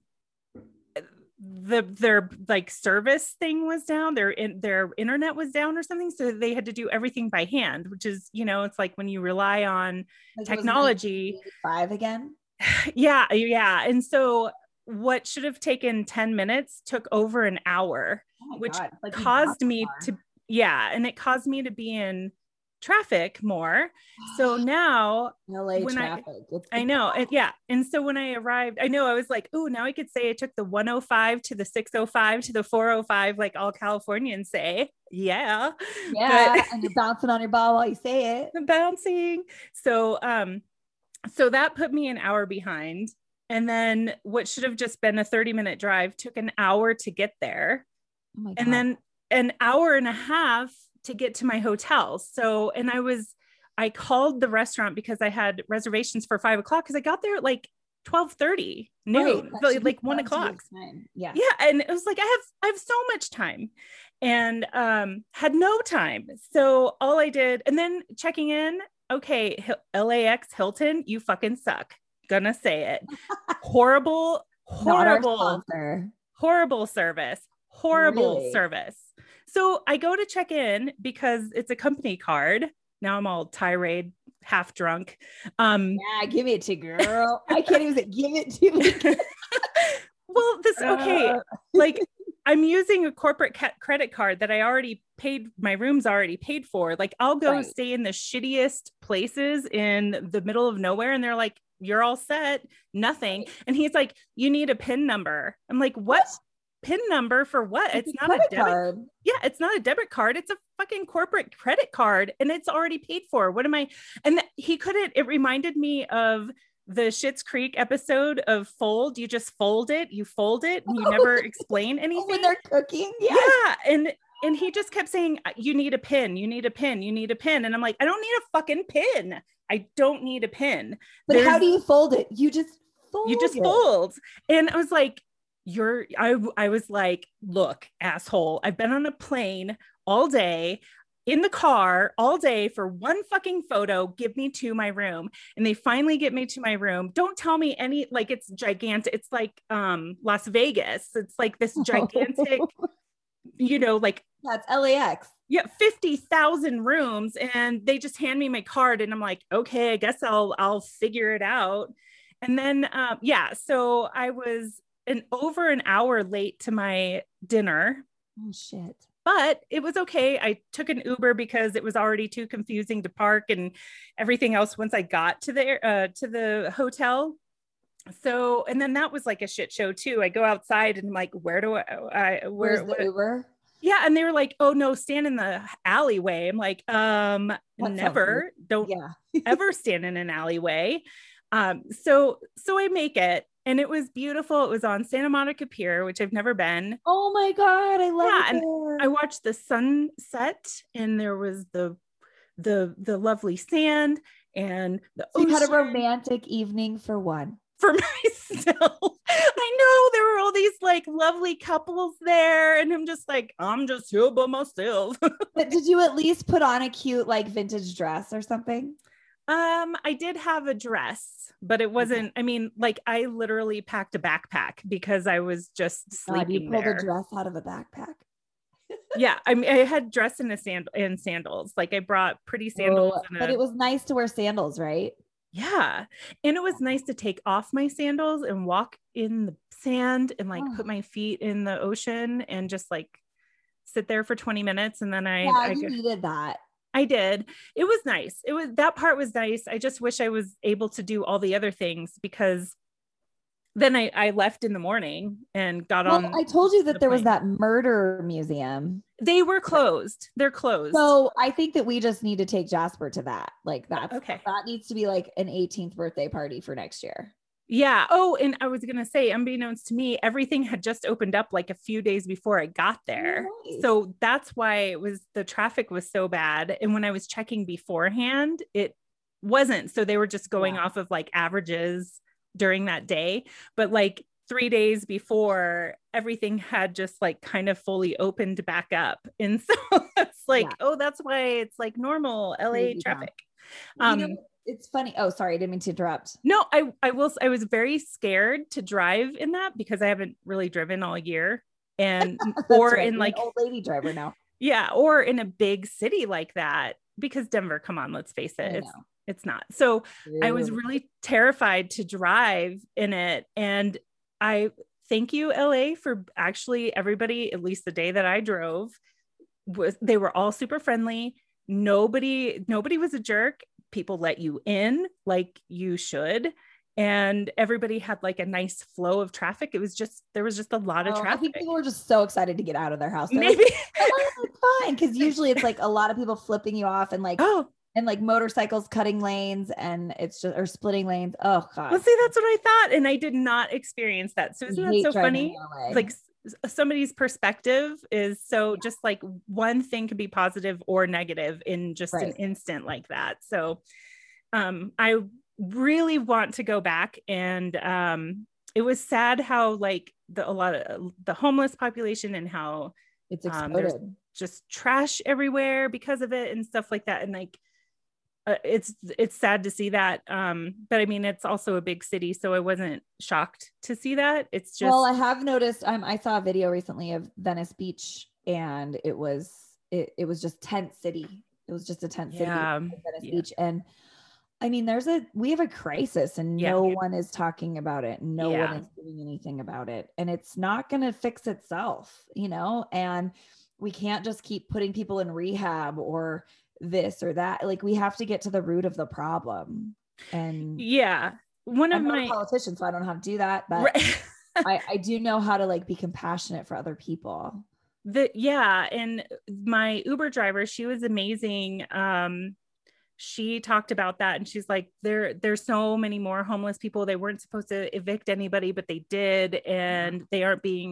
the their like service thing was down, their in, their internet was down or something, so they had to do everything by hand, which is, you know, it's like when you rely on Like technology. Five again. Yeah, yeah. And so what should have taken ten minutes took over an hour, Oh my which God. Like you caused got me far. to yeah, and it caused me to be in traffic more. So now L A when I- traffic. It's I the know. And yeah. And so when I arrived, I know I was like, oh, now I could say I took the one oh five to the six oh five to the four oh five, like all Californians say. Yeah. Yeah. But And you're bouncing on your ball while you say it. the bouncing. So, um, so that put me an hour behind. And then what should have just been a thirty minute drive took an hour to get there. Oh my God. And then an hour and a half to get to my hotel. So, and I was, I called the restaurant because I had reservations for five o'clock because I got there at like twelve thirty noon, Right. That like, should be like one plenty of o'clock. time. Yeah. Yeah. And it was like, I have, I have so much time, and um, had no time. So all I did, and then checking in, okay, Hil- L A X Hilton, you fucking suck. Gonna say it. Horrible, Not our horrible, sponsor. horrible service, horrible Really? service. So I go to check in because it's a company card. Now I'm all tirade, half drunk. Um, Yeah, give it to girl. I can't even say give it to me. well, this, okay, Uh, like I'm using a corporate ca- credit card that I already paid, my room's already paid for. Like I'll go Right. stay in the shittiest places in the middle of nowhere, and they're like, you're all set, nothing. And he's like, you need a PIN number. I'm like, what? PIN number for what? It's, it's not a credit debit. card. Yeah, it's not a debit card. It's a fucking corporate credit card, and it's already paid for. What am I? And th- he couldn't, it reminded me of the Schitt's Creek episode of Fold. You just fold it, you fold it, and you never explain Oh, anything. when they're cooking. Yeah. Yeah. And and he just kept saying, you need a pin, you need a pin, you need a pin. And I'm like, I don't need a fucking pin. I don't need a pin. But There's, how do you fold it? You just fold you just it. fold. And I was like, you're, I, I was like, look, asshole, I've been on a plane all day, in the car all day for one fucking photo. Give me to my room. And they finally get me to my room. Don't tell me any, like, it's gigantic. It's like um Las Vegas. It's like this gigantic, you know, like that's L A X. Yeah, fifty thousand rooms. And they just hand me my card and I'm like, okay, I guess I'll I'll figure it out. And then um yeah, so I was an over an hour late to my dinner. Oh shit. But it was okay. I took an Uber because it was already too confusing to park and everything else once I got to the uh, to the hotel. So, and then that was like a shit show too. I go outside and I'm like, where do I, I where, Where's the what, Uber? Yeah. And they were like, oh no, stand in the alleyway. I'm like, um, That never, don't Yeah. ever stand in an alleyway. Um, so, so I make it. And it was beautiful. It was on Santa Monica Pier, which I've never been. Oh my God, I love Yeah, it. and there. I watched the sunset, and there was the the the lovely sand and the So you ocean. had a romantic evening for one. For myself. I know there were all these like lovely couples there, and I'm just like, I'm just here by myself. But did you at least put on a cute like vintage dress or something? Um, I did have a dress, but it wasn't, I mean, like I literally packed a backpack because I was just God, sleeping you pulled there. a dress out of a backpack. Yeah, I mean, I had dress and a sand and sandals. Like I brought pretty sandals. Oh, and but a, it was nice to wear sandals, right? yeah, and it was nice to take off my sandals and walk in the sand and like Oh. put my feet in the ocean and just like sit there for twenty minutes. And then I, Yeah, I you needed that. I did. It was nice. It was, that part was nice. I just wish I was able to do all the other things because then I, I left in the morning and got Well, on. I told you that the there was plane. that murder museum. They were closed. They're closed. So I think that we just need to take Jasper to that. Like that's Okay. that needs to be like an eighteenth birthday party for next year. Yeah. Oh, and I was going to say, unbeknownst to me, everything had just opened up like a few days before I got there. Nice. So that's why it was, the traffic was so bad. And when I was checking beforehand, it wasn't. So they were just going Yeah. off of like averages during that day. But like three days before, everything had just like kind of fully opened back up. And so it's like, Yeah. oh, that's why it's like normal L A Crazy town. traffic. You Um, know, it's funny. Oh, sorry, I didn't mean to interrupt. No, I, I will. I was very scared to drive in that because I haven't really driven all year, and or right. in You're like, an old lady driver now. yeah, or in a big city like that, because Denver, come on, let's face it, I it's know. it's not. So I was True. really terrified to drive in it, and I thank you, L A, for actually everybody, at least the day that I drove, was they were all super friendly. Nobody, nobody was a jerk. People let you in like you should. And everybody had like a nice flow of traffic. It was just, there was just a lot of Oh, I traffic. think people were just so excited to get out of their house. They're Maybe. like, oh, it's fine. Because usually it's like a lot of people flipping you off and like Oh, and like motorcycles cutting lanes and it's just or splitting lanes. Oh God. well, see, that's what I thought. And I did not experience that. So I isn't that hate so driving funny? in L A. Like s- somebody's perspective is so just like one thing could be positive or negative in just an Right. instant like that. So um, I really want to go back, and um, it was sad how like the, a lot of the homeless population and how It's um, there's exploded. just trash everywhere because of it and stuff like that. And like, uh, it's, it's sad to see that. Um, but I mean, it's also a big city, so I wasn't shocked to see that. It's just, Well, I have noticed. Um, I saw a video recently of Venice Beach, and it was it, it was just tent city. It was just a tent city, Yeah, of Venice yeah. Beach, and I mean, there's a we have a crisis, and Yeah. no one is talking about it. No Yeah. one is doing anything about it, and it's not going to fix itself, you know. And we can't just keep putting people in rehab or this or that. Like we have to get to the root of the problem. And yeah. One of I'm not my, a politician, so I don't know how to do that, but right. I, I do know how to like be compassionate for other people. the, yeah. And my Uber driver, she was amazing. Um, she talked about that, and she's like, there, there's so many more homeless people. They weren't supposed to evict anybody, but they did. And they aren't being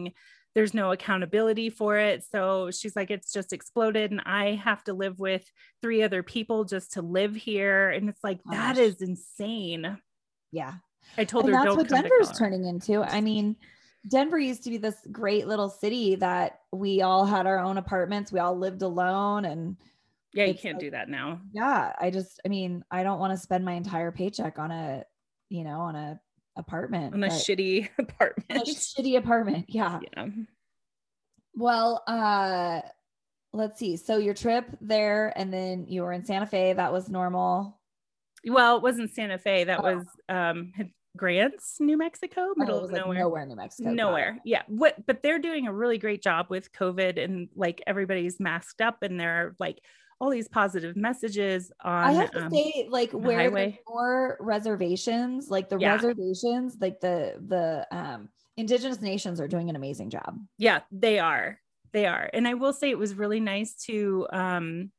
there's no accountability for it. So she's like, it's just exploded and I have to live with three other people just to live here. And it's like, Gosh. that is insane. Yeah. I told and her, that's don't what come Denver's to turning into. I mean, Denver used to be this great little city that we all had our own apartments. We all lived alone. And yeah, you it's can't like, do that now. Yeah. I just, I mean, I don't want to spend my entire paycheck on a, you know, on a apartment. On a but- shitty apartment. on a shitty apartment. Yeah. Yeah. Well, uh, let's see. So your trip there, and then you were in Santa Fe. That was normal. Well, it wasn't Santa Fe. That Oh. was um Grants, New Mexico, middle Oh, it of was like nowhere. nowhere, New Mexico. Got it. Nowhere. Yeah. What, but they're doing a really great job with COVID, and like everybody's masked up, and there are like all these positive messages on I have to um, say, like, where there's highway. more reservations, like the Yeah. reservations, like the the um indigenous nations are doing an amazing job. Yeah, they are. They are. And I will say it was really nice to um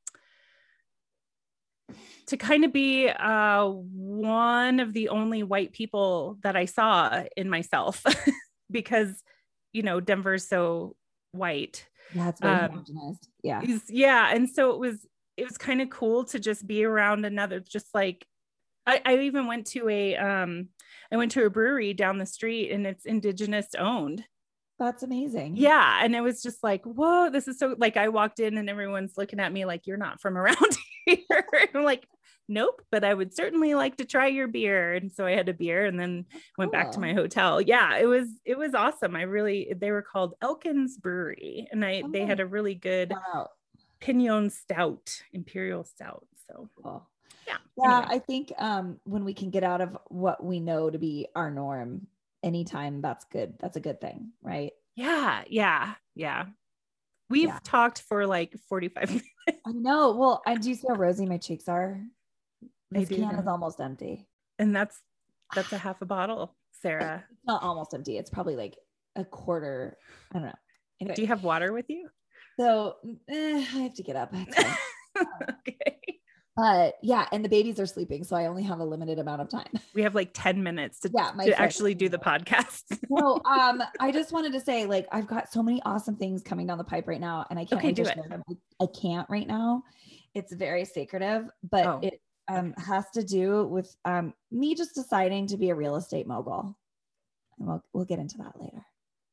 to kind of be uh one of the only white people that I saw in myself because, you know, Denver's so white. Yeah, it's very Um, homogenized. Yeah. Is- yeah. And so it was, it was kind of cool to just be around another, just like, I, I even went to a, um, I went to a brewery down the street and it's indigenous owned. That's amazing. Yeah. And it was just like, whoa, this is so, like, I walked in and everyone's looking at me like, you're not from around here. I'm like, nope, but I would certainly like to try your beer. And so I had a beer and then went back to Cool. my hotel. Yeah, it was, it was awesome. I really, they were called Elkins Brewery, and I, they had a really good Wow. Pinion Stout, Imperial Stout. So Cool. yeah. Yeah, Anyway. I think um when we can get out of what we know to be our norm anytime, that's good. That's a good thing, right? Yeah. Yeah. Yeah. We've Yeah. talked for like forty-five minutes. I know. Well, I do see how rosy my cheeks are. I This do can know. is almost empty. And that's, that's a half a bottle, Sarah. It's not almost empty. It's probably like a quarter. I don't know. Anyway, Do you have water with you? so eh, I have to get up. It's fine. Okay. But yeah, and the babies are sleeping, so I only have a limited amount of time. We have like ten minutes to, Yeah, my to friend- actually do the podcast. So um, I just wanted to say, like, I've got so many awesome things coming down the pipe right now, and I can't Okay, wait to do it. share them. I, I can't right now. It's very secretive, but Oh. it um has to do with um me just deciding to be a real estate mogul, and we'll we'll get into that later.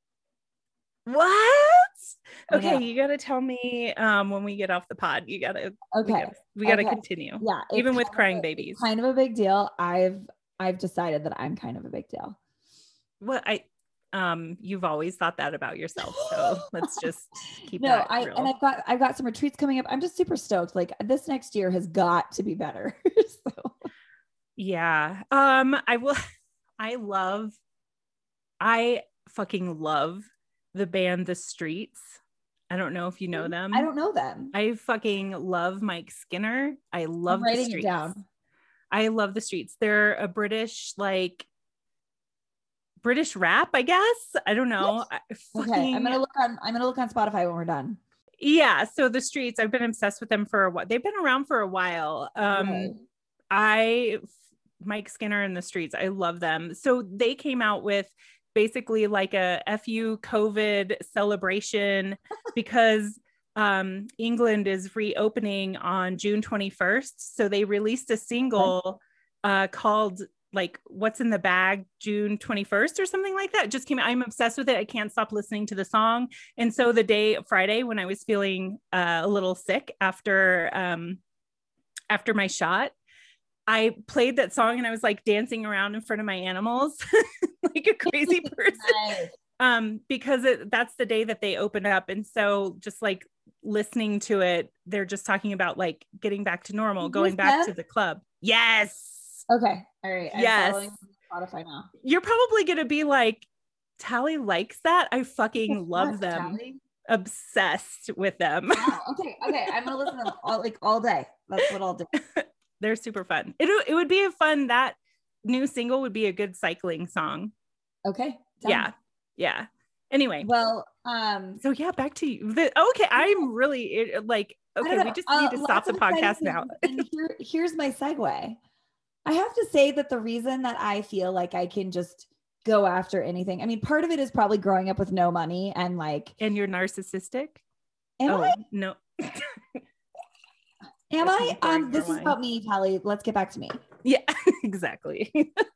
What? I Okay, know. you got to tell me um when we get off the pod. You got to Okay, we gotta, we gotta Okay. continue. yeah, it's Even with kind of crying a- babies. it's kind of a big deal. I've I've decided that I'm kind of a big deal. Well, I um you've always thought that about yourself. So let's just keep No, that I real. and I've got I've got some retreats coming up. I'm just super stoked. Like, this next year has got to be better. So Yeah. Um, I will I love I fucking love the band The Streets. I don't know if you know them. I don't know them. I fucking love Mike Skinner. I love I'm The writing it Streets. down. I love The Streets. They're a British, like British rap, I guess. I don't know. I fucking, Okay, I'm gonna look on. I'm gonna look on Spotify when we're done. yeah. So The Streets, I've been obsessed with them for a while. They've been around for a while. Um, Right. I Mike Skinner and The Streets, I love them. So they came out with basically like a F U COVID celebration because um, England is reopening on June twenty-first. So they released a single uh, called like What's in the Bag June twenty-first or something like that. It just came out. I'm obsessed with it. I can't stop listening to the song. And so the day Friday when I was feeling uh, a little sick after um, after my shot, I played that song and I was like dancing around in front of my animals like a crazy person. Nice. Um, because it, that's the day that they opened up. And so just like listening to it, they're just talking about like getting back to normal, Is going this back them? to the club. Yes. Okay. All right. I'm Yes. following on Spotify now. You're probably going to be like, Tally likes that. I fucking love Fuck, them. Tally. Obsessed with them. Wow. Okay. Okay. I'm gonna listen to them all, like all day. That's what I'll do. They're super fun. It, it would be a fun, that new single would be a good cycling song. Okay. done. Yeah. Yeah. Anyway. Well, um, So yeah, back to you. The, okay, I'm really it, like, I don't okay, know. we just Uh, need to stop lots the of exciting podcast now. things. And here, here's my segue. I have to say that the reason that I feel like I can just go after anything. I mean, part of it is probably growing up with no money and like, and you're narcissistic. am oh I? no. Am That's I? me pouring Um, more this is wine. about me, Tally. Let's get back to me. Yeah, exactly.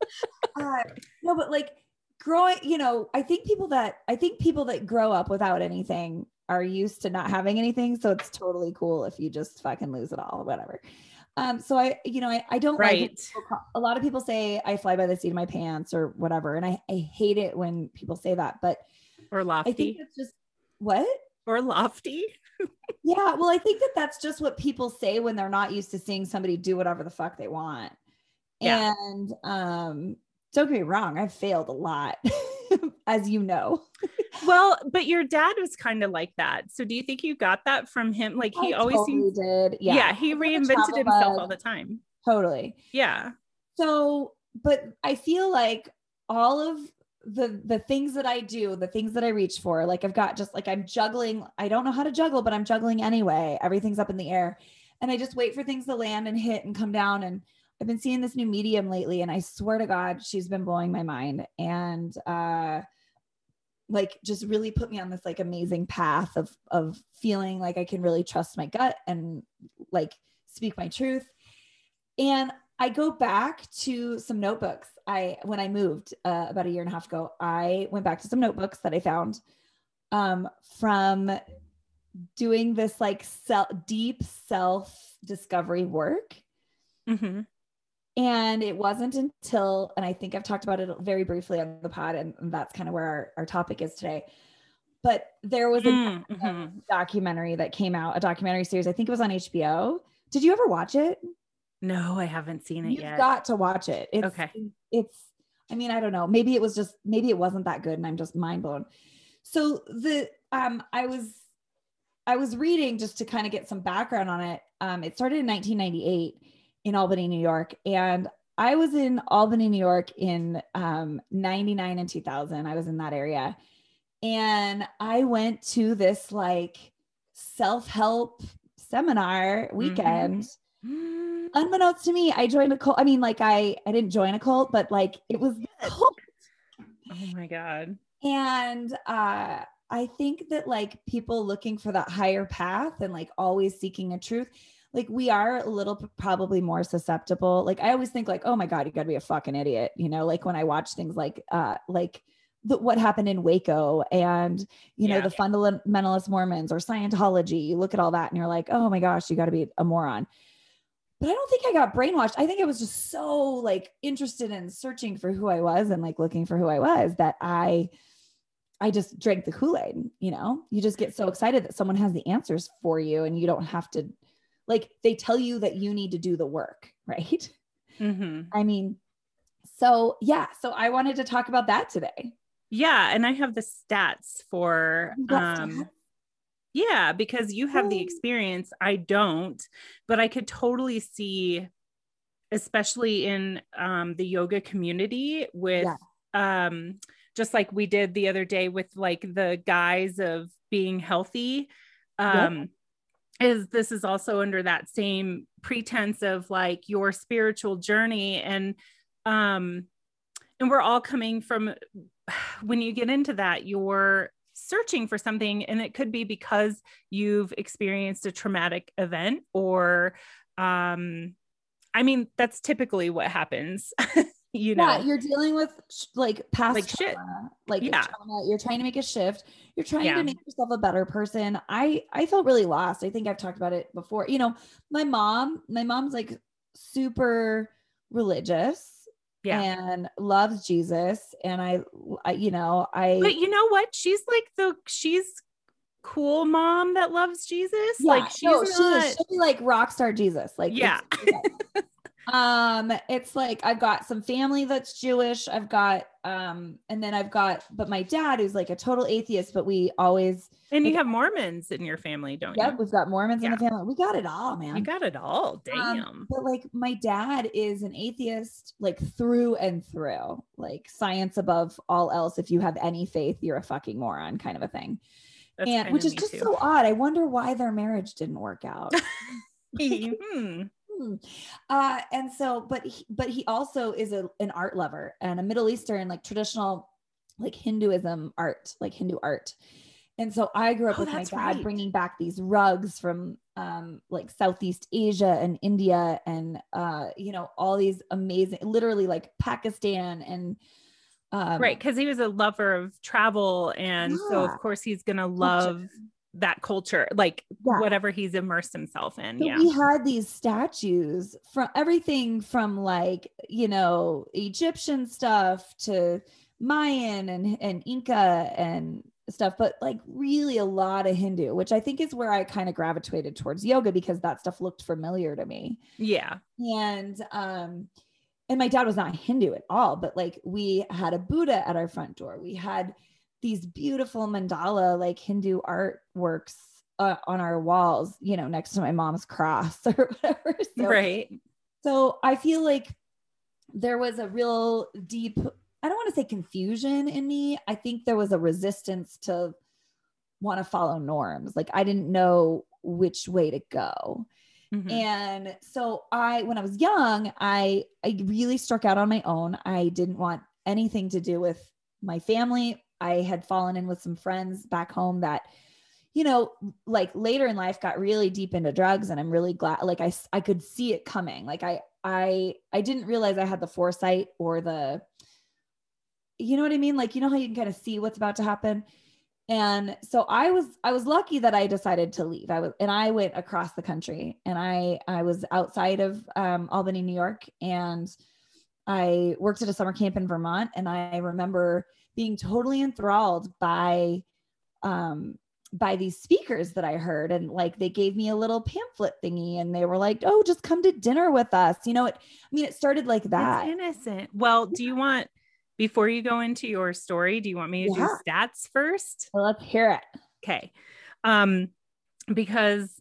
uh, no, but like growing, you know, I think people that I think people that grow up without anything are used to not having anything. So it's totally cool if you just fucking lose it all or whatever. Um, so I, you know, I, I don't Right. like it. A lot of people say I fly by the seat of my pants or whatever. And I, I hate it when people say that, but Or lofty. I think it's just what? Or lofty. Yeah. Well, I think that that's just what people say when they're not used to seeing somebody do whatever the fuck they want. Yeah. And, um, don't get me wrong. I've failed a lot, as you know. Well, but your dad was kind of like that. So do you think you got that from him? Like he I always totally seemed, did. Yeah. yeah, he I was a reinvented travel himself bug. all the time. Totally. Yeah. So, but I feel like all of the the things that I do, the things that I reach for, like I've got just like I'm juggling. I don't know how to juggle, but I'm juggling anyway. Everything's up in the air. And I just wait for things to land and hit and come down. And I've been seeing this new medium lately, and I swear to God, she's been blowing my mind. And uh like just really put me on this like amazing path of of feeling like I can really trust my gut and like speak my truth. And I go back to some notebooks. I, when I moved uh, about a year and a half ago, I went back to some notebooks that I found um, from doing this like self, deep self discovery work. Mm-hmm. And it wasn't until, and I think I've talked about it very briefly on the pod, and that's kind of where our, our topic is today. But there was a Mm-hmm. documentary that came out, a documentary series. I think it was on H B O. Did you ever watch it? No, I haven't seen it You've yet. got to watch it. It's, Okay. It's, I mean, I don't know. Maybe it was just, maybe it wasn't that good and I'm just mind blown. So the, um, I was, I was reading just to kind of get some background on it. Um, it started in nineteen ninety-eight in Albany, New York. And I was in Albany, New York in, um, ninety-nine and two thousand. I was in that area. And I went to this like self-help seminar weekend. Mm-hmm. Unbeknownst to me, I joined a cult. I mean, like I, I didn't join a cult, but like it was a cult. Oh my God. And uh, I think that like people looking for that higher path and like always seeking a truth, like we are a little p- probably more susceptible. Like I always think like, oh my God, you gotta be a fucking idiot. You know, like when I watch things like, uh, like the, what happened in Waco and, you know, Yeah. the fundamentalist Mormons or Scientology, you look at all that and you're like, oh my gosh, you gotta be a moron. But I don't think I got brainwashed. I think I was just so like interested in searching for who I was and like looking for who I was that I, I just drank the Kool-Aid. You know, you just get so excited that someone has the answers for you and you don't have to, like, they tell you that you need to do the work, right? Mm-hmm. I mean, so yeah. So I wanted to talk about that today. Yeah. And I have the stats for, You got um, stats? yeah, because you have the Oh. experience. I don't, but I could totally see, especially in um, the yoga community with, Yeah. um, just like we did the other day with like the guise of being healthy. Um, yep. Is this is also under that same pretense of like your spiritual journey. And, um, and we're all coming from, when you get into that, you're searching for something, and it could be because you've experienced a traumatic event or um I mean that's typically what happens. You know, yeah, you're dealing with like past like trauma, shit. like Yeah. trauma. You're trying to make a shift. You're trying Yeah. to make yourself a better person. I I felt really lost. I think I've talked about it before. You know, my mom, my mom's like super religious. Yeah. And loves Jesus. And I, I, you know, I, But you know what? She's like the, she's cool mom that loves Jesus. yeah, Like she's no, not, she is, she'll be like rock star Jesus. Like, yeah. It's, um, it's like, I've got some family that's Jewish. I've got, um, and then I've got, but my dad who's like a total atheist, but we always, and like, you have Mormons in your family, don't yep, you? we've got Mormons Yeah. in the family. We got it all, man. You got it all. Damn. Um, but like my dad is an atheist, like through and through, like science above all else. If you have any faith, you're a fucking moron, kind of a thing. That's and which is just too. so odd. I wonder why their marriage didn't work out. hmm. uh, and so, but he, but he also is a, an art lover and a Middle Eastern, like traditional, like Hinduism art, like Hindu art. And so I grew up Oh, with my dad right. bringing back these rugs from um, like Southeast Asia and India and, uh, you know, all these amazing, literally like Pakistan and, um, right. Cause he was a lover of travel. And yeah, so of course he's going to love culture. that culture, like Yeah. whatever he's immersed himself in. So yeah. we had these statues from everything from like, you know, Egyptian stuff to Mayan and, and Inca and stuff, but like really a lot of Hindu, which I think is where I kind of gravitated towards yoga because that stuff looked familiar to me. Yeah. And, um, and my dad was not Hindu at all, but like we had a Buddha at our front door. We had these beautiful mandala, like Hindu artworks uh, on our walls, you know, next to my mom's cross or whatever. So, right. So I feel like there was a real deep, I don't want to say confusion in me. I think there was a resistance to want to follow norms. Like I didn't know which way to go. Mm-hmm. And so I, when I was young, I, I really struck out on my own. I didn't want anything to do with my family. I had fallen in with some friends back home that, you know, like later in life got really deep into drugs. And I'm really glad, like I, I could see it coming. Like I, I, I didn't realize I had the foresight or the, you know what I mean? Like, you know how you can kind of see what's about to happen. And so I was, I was lucky that I decided to leave. I was, and I went across the country and I, I was outside of um, Albany, New York, and I worked at a summer camp in Vermont. And I remember being totally enthralled by, um, by these speakers that I heard. And like, they gave me a little pamphlet thingy and they were like, oh, just come to dinner with us. You know, it, I mean, it started like that. It's innocent. Well, do you want, before you go into your story, do you want me to yeah. do stats first? Well, let's hear it. Okay. Um, because,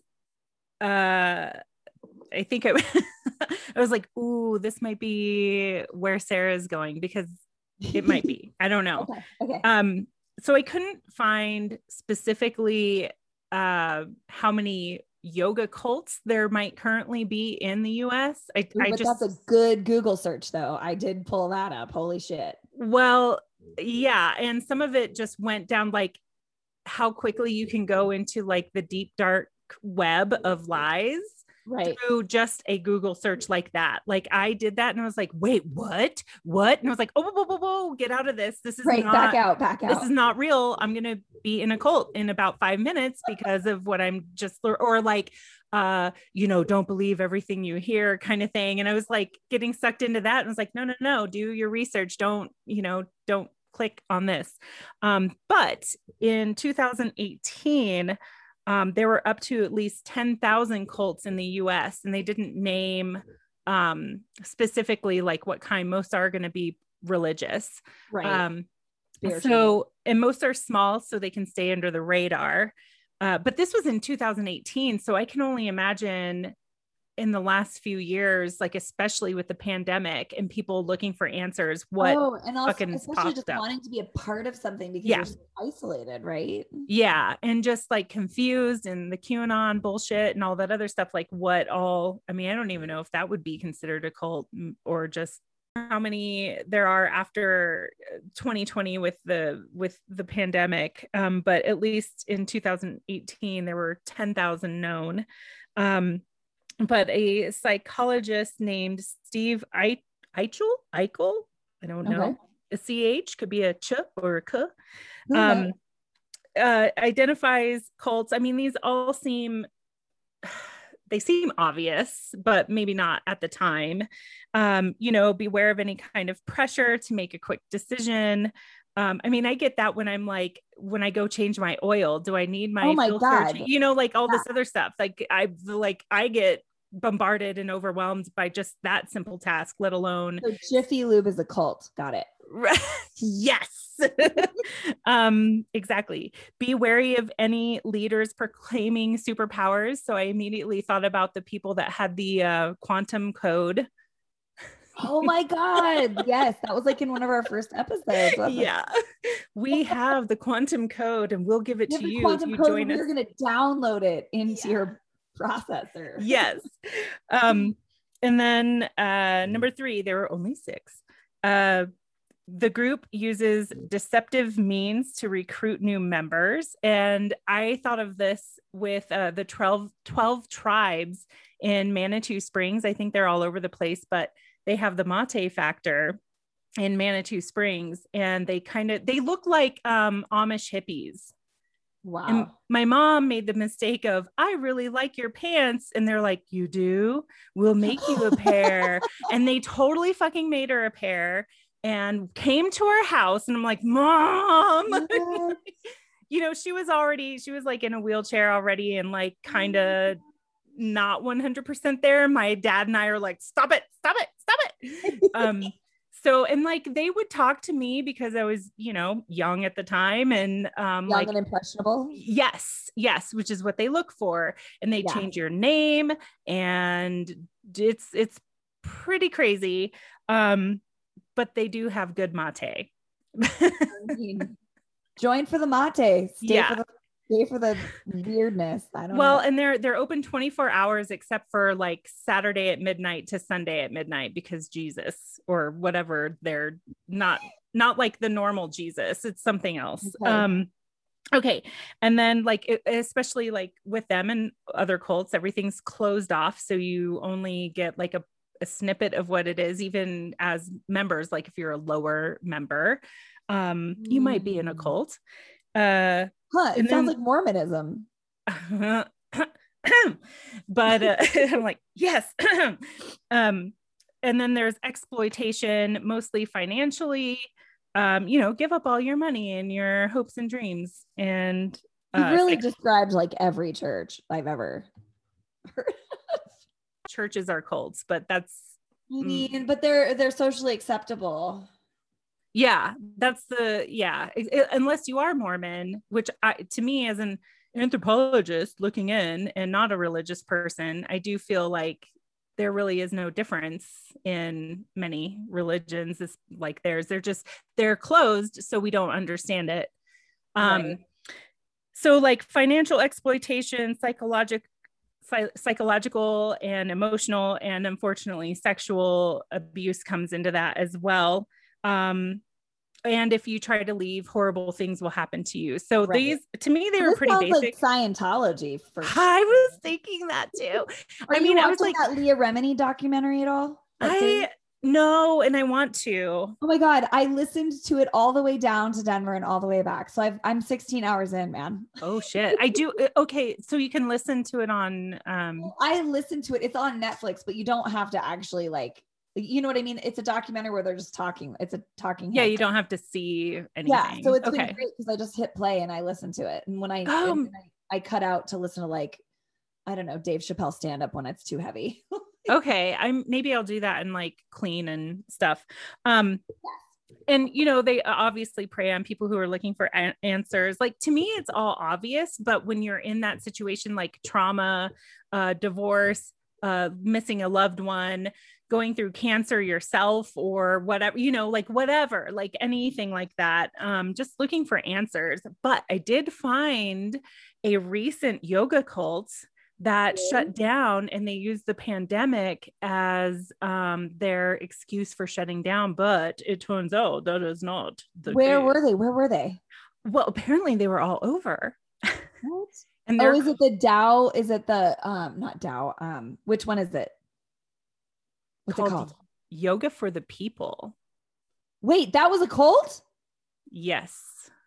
uh, I think it, I was like, ooh, this might be where Sarah's going because it might be, I don't know. Okay. Okay. Um, so I couldn't find specifically, uh, how many yoga cults there might currently be in the U S. I, Ooh, I but just, that's a good Google search though. I did pull that up. Holy shit. Well, yeah. And some of it just went down like how quickly you can go into like the deep, dark web of lies right. through just a Google search like that. Like I did that and I was like, wait, what, what? And I was like, oh, whoa, whoa, whoa, get out of this. This is right. not, back out, back out. This is not real. I'm going to be in a cult in about five minutes because of what I'm just, or like, uh, you know, don't believe everything you hear kind of thing. And I was like getting sucked into that and I was like, no, no, no, do your research. Don't, you know, don't click on this. Um, but in two thousand eighteen, um, there were up to at least ten thousand cults in the U S and they didn't name um, specifically like what kind. Most are going to be religious. Right. Um, so, and most are small so they can stay under the radar. Uh, but this was in two thousand eighteen. So I can only imagine in the last few years, like, especially with the pandemic and people looking for answers, what oh, and also, fucking especially just up. wanting to be a part of something because yeah. you're so isolated, right? Yeah. And just like confused and the QAnon bullshit and all that other stuff. Like what all, I mean, I don't even know if that would be considered a cult or just how many there are after twenty twenty with the with the pandemic, um, but at least in two thousand eighteen there were ten thousand known. Um, but a psychologist named Steve Eichel, Eichel, I don't know, okay. a C H could be a ch or a k, um, uh, identifies cults. I mean, these all seem. They seem obvious, but maybe not at the time. Um, you know, beware of any kind of pressure to make a quick decision. Um, I mean, I get that when I'm like, when I go change my oil, do I need my, oh my filter? God. To, you know, like all yeah. this other stuff. Like I like, I get bombarded and overwhelmed by just that simple task, let alone. So Jiffy Lube is a cult. Got it. Yes. um, exactly. Be wary of any leaders proclaiming superpowers. So I immediately thought about the people that had the uh, quantum code. Oh my God. Yes. That was like in one of our first episodes. Yeah. We have the quantum code and we'll give it you to you. Quantum if you code, join we're us. going to download it into yeah. your processor. Yes. Um, And then uh, number three, there were only six. Uh, the group uses deceptive means to recruit new members. And I thought of this with uh, the twelve, twelve tribes in Manitou Springs. I think they're all over the place, but they have the Mate factor in Manitou Springs. And they kind of, they look like um, Amish hippies. Wow. And my mom made the mistake of, I really like your pants. And they're like, you do? We'll make you a pair. And they totally fucking made her a pair and came to our house. And I'm like, Mom, you know, she was already, she was like in a wheelchair already and like kind of not one hundred percent there. My dad and I are like, stop it, stop it, stop it. um, So, and like, they would talk to me because I was, you know, young at the time and, um, Young like and impressionable. Yes. Yes. Which is what they look for. And they Yeah. change your name and it's, it's pretty crazy. Um, but they do have good mate. I mean, join for the mate. Stay Yeah. for the stay for the weirdness. I don't Well, know. and they're they're open twenty-four hours except for like Saturday at midnight to Sunday at midnight because Jesus or whatever, they're not not like the normal Jesus. It's something else. Okay. Um okay. And then like it, especially like with them and other cults, everything's closed off. So you only get like a, a snippet of what it is, even as members, like if you're a lower member, um, you might be in a cult. Uh Huh, it and sounds then- like Mormonism. but uh, I'm like, yes. um, and then there's exploitation, mostly financially. Um, you know, give up all your money and your hopes and dreams. And You uh, really like, described like every church I've ever heard. churches are cults, but that's I mean, but they're they're socially acceptable. yeah, that's the yeah. It- it- unless you are Mormon, which I, to me as an anthropologist looking in and not a religious person, I do feel like there really is no difference in many religions is like theirs. They're just they're closed, so we don't understand it. Um, Right. so like financial exploitation, psychologic, psy- psychological and emotional, and unfortunately sexual abuse comes into that as well. Um, and if you try to leave, horrible things will happen to you. So Right. these, to me, they So were this pretty sounds basic. like Scientology for I was thinking that too. Are I you mean, I watching was like, that Leah Remini documentary at all? That I series? know, and I want to. Oh my God, I listened to it all the way down to Denver and all the way back. So I've, I'm sixteen hours in, man. Oh shit, I do. Okay, so you can listen to it on. Um, I listened to it. It's on Netflix, but you don't have to actually like, you know what I mean? It's a documentary where they're just talking. It's a talking. yeah, head you thing. don't have to see anything. Yeah, so it's okay. been great because I just hit play and I listened to it. And when I, Oh. and then I I cut out to listen to like, I don't know, Dave Chappelle stand up when it's too heavy. Okay, I'm maybe I'll do that and like clean and stuff. Um, and you know, they obviously prey on people who are looking for a- answers. Like to me, it's all obvious, but when you're in that situation, like trauma, uh, divorce, uh, missing a loved one, going through cancer yourself, or whatever, you know, like whatever, like anything like that, um, just looking for answers. But I did find a recent yoga cult that Really? shut down, and they used the pandemic as um, their excuse for shutting down. But it turns out that is not the Where case. were they? Where were they? Well, apparently they were all over. What? And Oh, they're is it the Dow? Is it the um not Dow? Um, which one is it? What's it called called? Yoga for the People. Wait, that was a cult? Yes.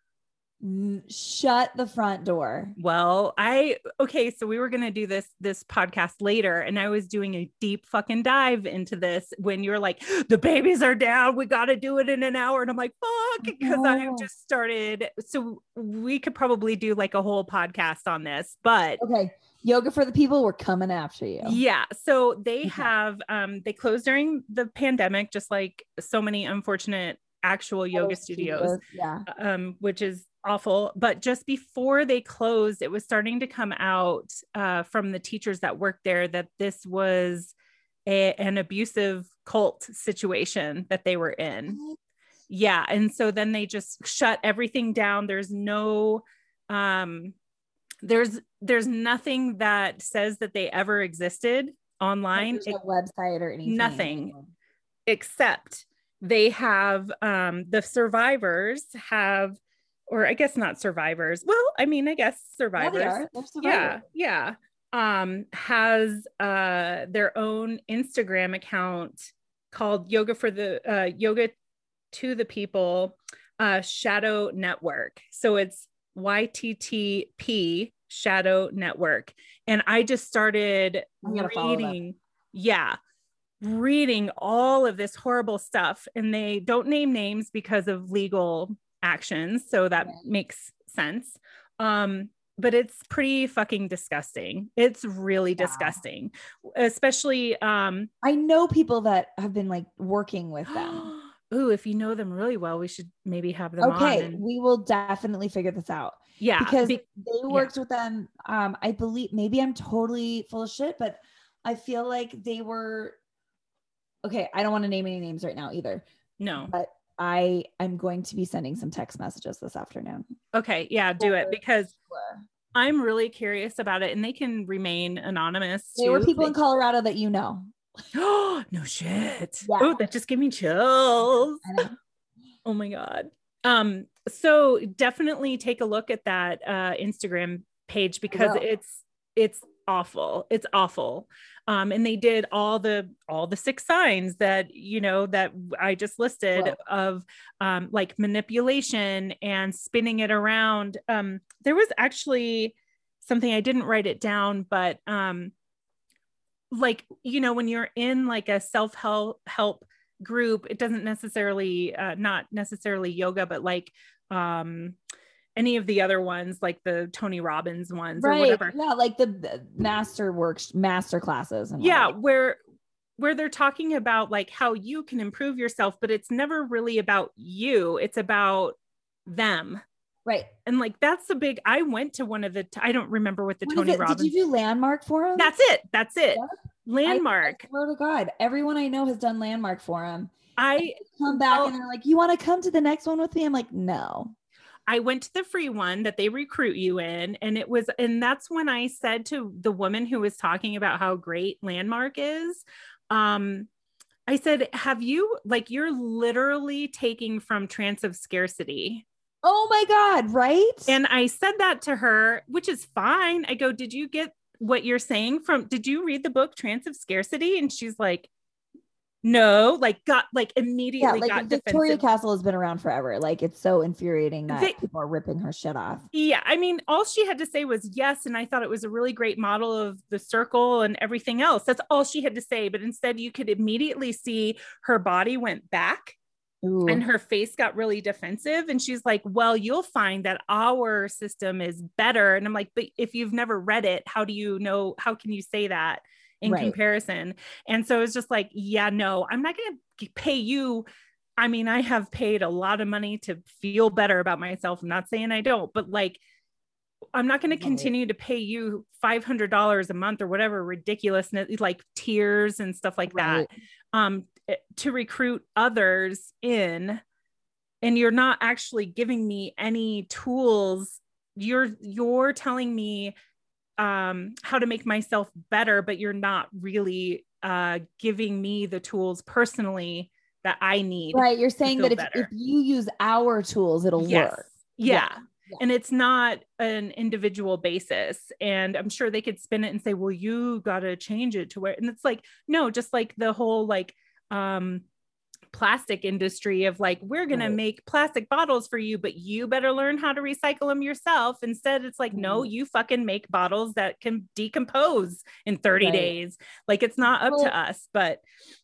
Mm, Shut the front door. Well, I okay, so we were gonna do this this podcast later, and I was doing a deep fucking dive into this when you're like, the babies are down, we got to do it in an hour, and I'm like, fuck, because I Oh. just started. So we could probably do like a whole podcast on this, but Okay, Yoga for the People, we're coming after you. yeah, so they Okay. have um they closed during the pandemic, just like so many unfortunate actual yoga Other studios. Yeah. um, which is awful. But just before they closed, it was starting to come out uh, from the teachers that worked there that this was a, an abusive cult situation that they were in. Yeah. And so then they just shut everything down. There's no, um, there's, there's nothing that says that they ever existed online. There's no website or anything. Nothing, except they have um, the survivors have, or I guess not survivors. Well, I mean, I guess survivors. Yeah, they are. They're Yeah, survivors. yeah. Um, has uh, their own Instagram account called Yoga for the uh, Yoga to the People uh, Shadow Network. So it's Y T T P Shadow Network. And I just started reading, yeah, reading all of this horrible stuff. And they don't name names because of legal actions. So that yeah. makes sense. Um, but it's pretty fucking disgusting. It's really wow. disgusting, especially. Um, I know people that have been like working with them. Ooh, if you know them really well, we should maybe have them okay, on. And... we will definitely figure this out. Yeah. Because be- they worked yeah. with them. Um, I believe maybe I'm totally full of shit, but I feel like they were, okay. I don't want to name any names right now either. No, but I am going to be sending some text messages this afternoon. Okay. Yeah, do it because sure. I'm really curious about it and they can remain anonymous. There were people they- in Colorado that you know. Oh, no shit. Yeah. Oh, that just gave me chills. I know. Oh my God. Um, so definitely take a look at that uh, Instagram page because it's, it's awful. It's awful. Um, and they did all the, all the six signs that, you know, that I just listed Whoa. of um, like manipulation and spinning it around. Um, there was actually something, I didn't write it down, but um, like, you know, when you're in like a self-help help group, it doesn't necessarily, uh, not necessarily yoga, but like, um, any of the other ones, like the Tony Robbins ones right. or whatever. Yeah. Like the, the master works, master classes. And yeah. whatever. Where, where they're talking about like how you can improve yourself, but it's never really about you. It's about them. Right. And like, that's the big, I went to one of the, I don't remember what the what Tony Robbins. Did you do Landmark Forum? That's it. That's it. Yeah. Landmark. I, I swear to God, everyone I know has done Landmark Forum. I come back well, and they're like, you want to come to the next one with me? I'm like, no. I went to the free one that they recruit you in. And it was, and that's when I said to the woman who was talking about how great Landmark is, um, I said, have you, like, you're literally taking from Trance of Scarcity. Oh my God. Right. And I said that to her, which is fine. I go, did you get what you're saying from, did you read the book Trance of Scarcity? And she's like, no, like got like immediately yeah, like got Victoria defensive. Castle has been around forever. Like it's so infuriating that they, people are ripping her shit off. Yeah. I mean, all she had to say was yes. And I thought it was a really great model of the circle and everything else. That's all she had to say. But instead you could immediately see her body went back. Ooh. And her face got really defensive. And she's like, well, you'll find that our system is better. And I'm like, but if you've never read it, how do you know, how can you say that in right. comparison? And so it's just like, yeah, no, I'm not going to pay you. I mean, I have paid a lot of money to feel better about myself. I'm not saying I don't, but like, I'm not going to continue to pay you five hundred dollars a month or whatever ridiculousness, like tiers and stuff like right. that. Um, to recruit others in, and you're not actually giving me any tools. You're, you're telling me um, how to make myself better, but you're not really uh, giving me the tools personally that I need. Right. You're saying that if, if you use our tools, it'll yes. work. Yeah. yeah. Yeah. And it's not an individual basis. And I'm sure they could spin it and say, well, you got to change it to where, and it's like, no, just like the whole, like, um, plastic industry of like, we're going right. to make plastic bottles for you, but you better learn how to recycle them yourself. Instead, it's like, mm. no, you fucking make bottles that can decompose in thirty right. days. Like, it's not up well, to us, but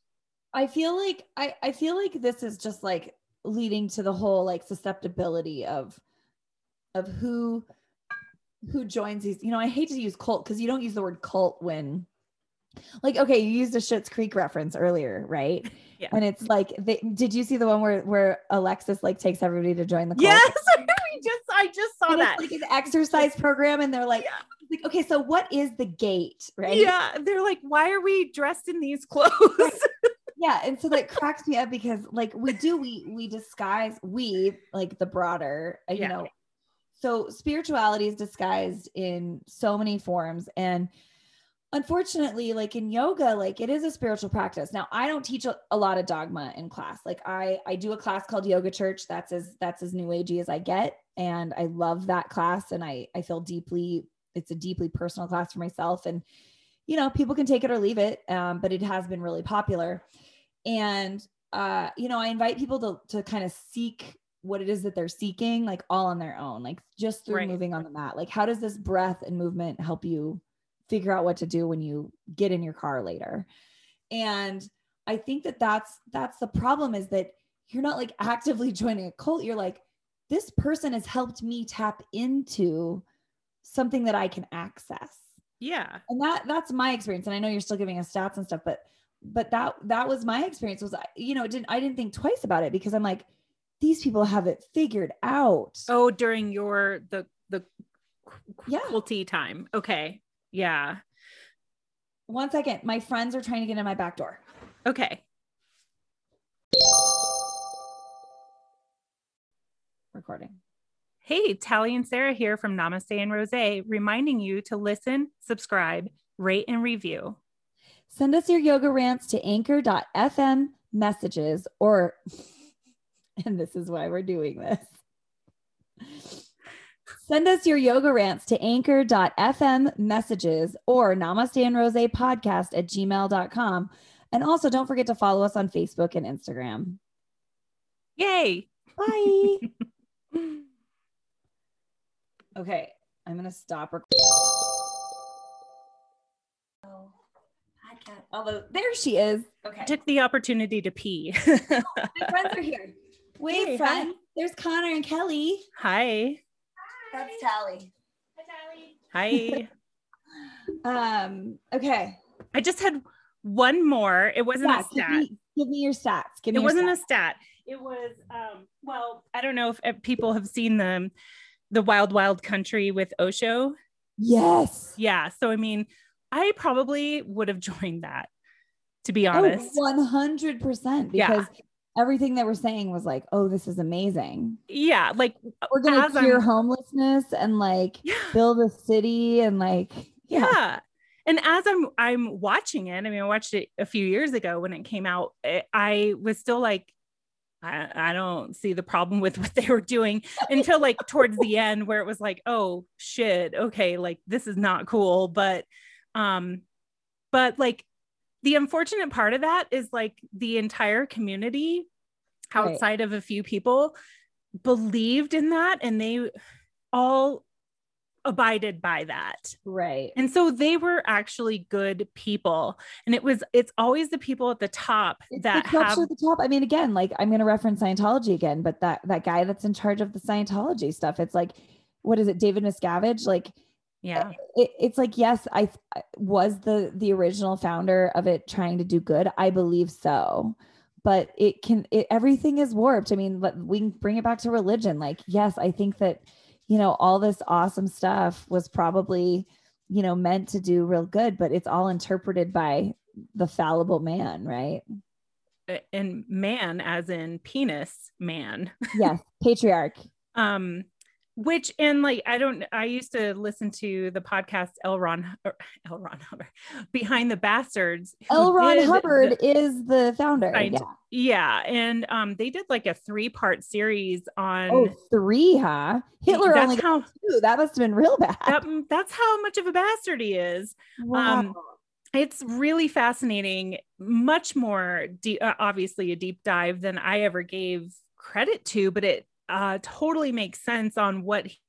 I feel like, I, I feel like this is just like leading to the whole like susceptibility of, of who, who joins these, you know, I hate to use cult because you don't use the word cult when like, okay, you used a Schitt's Creek reference earlier, right? Yeah. And it's like, they, did you see the one where, where Alexis like takes everybody to join the cult? Yes, we just, I just saw and that. It's like an exercise program, and they're like, yeah. like, okay, so what is the gate, right? Yeah, they're like, why are we dressed in these clothes? Right. Yeah, and so that cracks me up because like we do, we we disguise, we like the broader, yeah. you know. So spirituality is disguised in so many forms, and unfortunately, like in yoga, like it is a spiritual practice. Now, I don't teach a, a lot of dogma in class. Like I, I do a class called Yoga Church. That's as, that's as new agey as I get. And I love that class. And I, I feel deeply, it's a deeply personal class for myself. And, you know, people can take it or leave it. Um, but it has been really popular. And, uh, you know, I invite people to, to kind of seek what it is that they're seeking, like all on their own, like just through Right. moving on the mat. Like, how does this breath and movement help you figure out what to do when you get in your car later? And I think that that's, that's the problem, is that you're not like actively joining a cult. You're like, this person has helped me tap into something that I can access. Yeah. And that that's my experience. And I know you're still giving us stats and stuff, but, but that, that was my experience. Was, you know, it didn't, I didn't think twice about it, because I'm like, these people have it figured out. Oh, during your, the, the Yeah. culty time. Okay. Yeah. One second. My friends are trying to get in my back door. Okay. Recording. Hey, Tally and Sarah here from Namaste and Rosé, reminding you to listen, subscribe, rate, and review. Send us your yoga rants to anchor dot f m messages, or, and this is why we're doing this. Send us your yoga rants to anchor dot f m messages or Namaste and Rosé podcast at gmail dot com. And also don't forget to follow us on Facebook and Instagram. Yay. Bye. Okay. I'm going to stop recording. Oh, podcast. Although there she is. Okay. Took the opportunity to pee. My friends are here. Wait, Hey, friend. There's Connor and Kelly. Hi. That's Tally. Hi. Um, okay. I just had one more. It wasn't Yeah, a give stat. me, give me your stats. Give me It your wasn't stats. a stat. It was, um, well, I don't know if, if people have seen the, the Wild Wild Country with Osho. Yes. Yeah. So, I mean, I probably would have joined that, to be honest. Oh, one hundred percent. Because yeah. everything that we're saying was like, oh, this is amazing. Yeah. Like, we're going to cure I'm, homelessness and like yeah. build a city and like, yeah. yeah. And as I'm, I'm watching it, I mean, I watched it a few years ago when it came out. I was still like, I, I don't see the problem with what they were doing until like towards the end, where it was like, oh shit. Okay. Like this is not cool. But, um, but like the unfortunate part of that is like the entire community outside right. of a few people believed in that, and they all abided by that. Right. And so they were actually good people. And it was, it's always the people at the top it's that the have at the top. I mean, again, like I'm going to reference Scientology again, but that, that guy that's in charge of the Scientology stuff, it's like, what is it? David Miscavige? Like, yeah, it, it's like, yes, I was the, the original founder of it trying to do good. I believe so, but it can, it, everything is warped. I mean, let, we can bring it back to religion. Like, yes, I think that, you know, all this awesome stuff was probably, you know, meant to do real good, but it's all interpreted by the fallible man, right? And man, as in penis man. Yes. Patriarch. um, which, and like, I don't, I used to listen to the podcast L. Ron, or L. Ron Hubbard, Behind the Bastards. L. Ron Hubbard the, is the founder. I, yeah. Yeah. And um, they did like a three part series on. Oh, three, huh? Hitler that's only got how, two. That must have been real bad. That, that's how much of a bastard he is. Wow. Um, it's really fascinating, much more de- uh, obviously a deep dive than I ever gave credit to, but it uh, totally makes sense on what. He-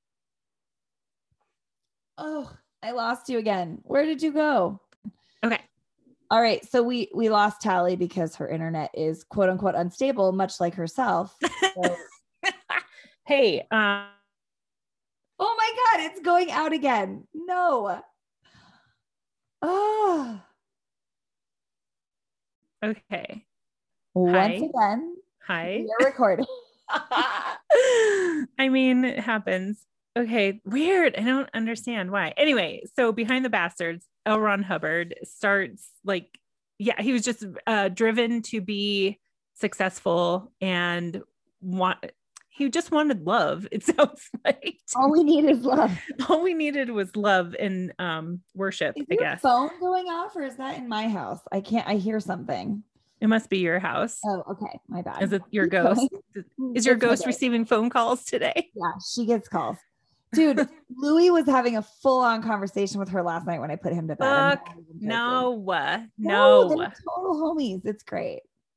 oh, I lost you again. Where did you go? Okay. All right. So we, we lost Tally because her internet is quote unquote unstable, much like herself. So- hey. Um- oh my God, it's going out again. No. Oh. Okay. Once Hi. again. Hi. You're recording. I mean, it happens. Okay. Weird. I don't understand why. Anyway, so Behind the Bastards, L. Ron Hubbard starts like, yeah, he was just uh, driven to be successful and want, he just wanted love. It sounds like all we need is love. all we needed was love and um worship. Is I your guess phone going off, or is that in my house? I can't. I hear something. it must be your house. Oh, okay. My bad. Is it your Keep ghost? going. Is your It's my ghost ghost. receiving phone calls today? Yeah, she gets calls. Dude, Louis was having a full-on conversation with her last night when I put him to bed. I'm Fuck not even joking. no, uh, No, no. they're total homies. It's great.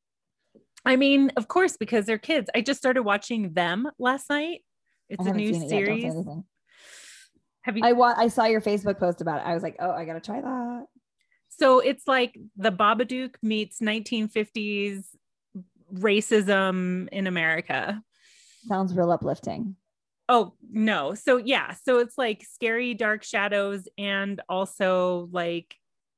I mean, of course, because they're kids. I just started watching Them last night. It's I a haven't new seen it yet. Don't say series. anything. Have you? I wa- I saw your Facebook post about it. I was like, oh, I gotta try that. So it's like the Babadook meets nineteen fifties racism in America. Sounds real uplifting. Oh, no. So yeah, so it's like scary dark shadows and also like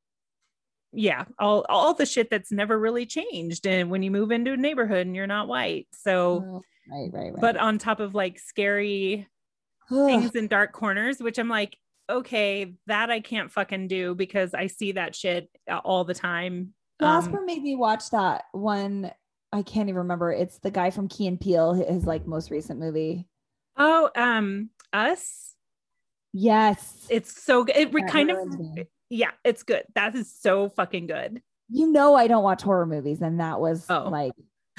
yeah, all all the shit that's never really changed and when you move into a neighborhood and you're not white. So Oh, right, right, right. but on top of like scary things in dark corners, which I'm like, okay, that I can't fucking do because I see that shit all the time. Jasper Um, made me watch that one. I can't even remember. It's the guy from Key and Peele, his like most recent movie. oh, um, Us. Yes. It's so good. It That kind of, ruined me. yeah, it's good. That is so fucking good. You know, I don't watch horror movies, and that was Oh. like,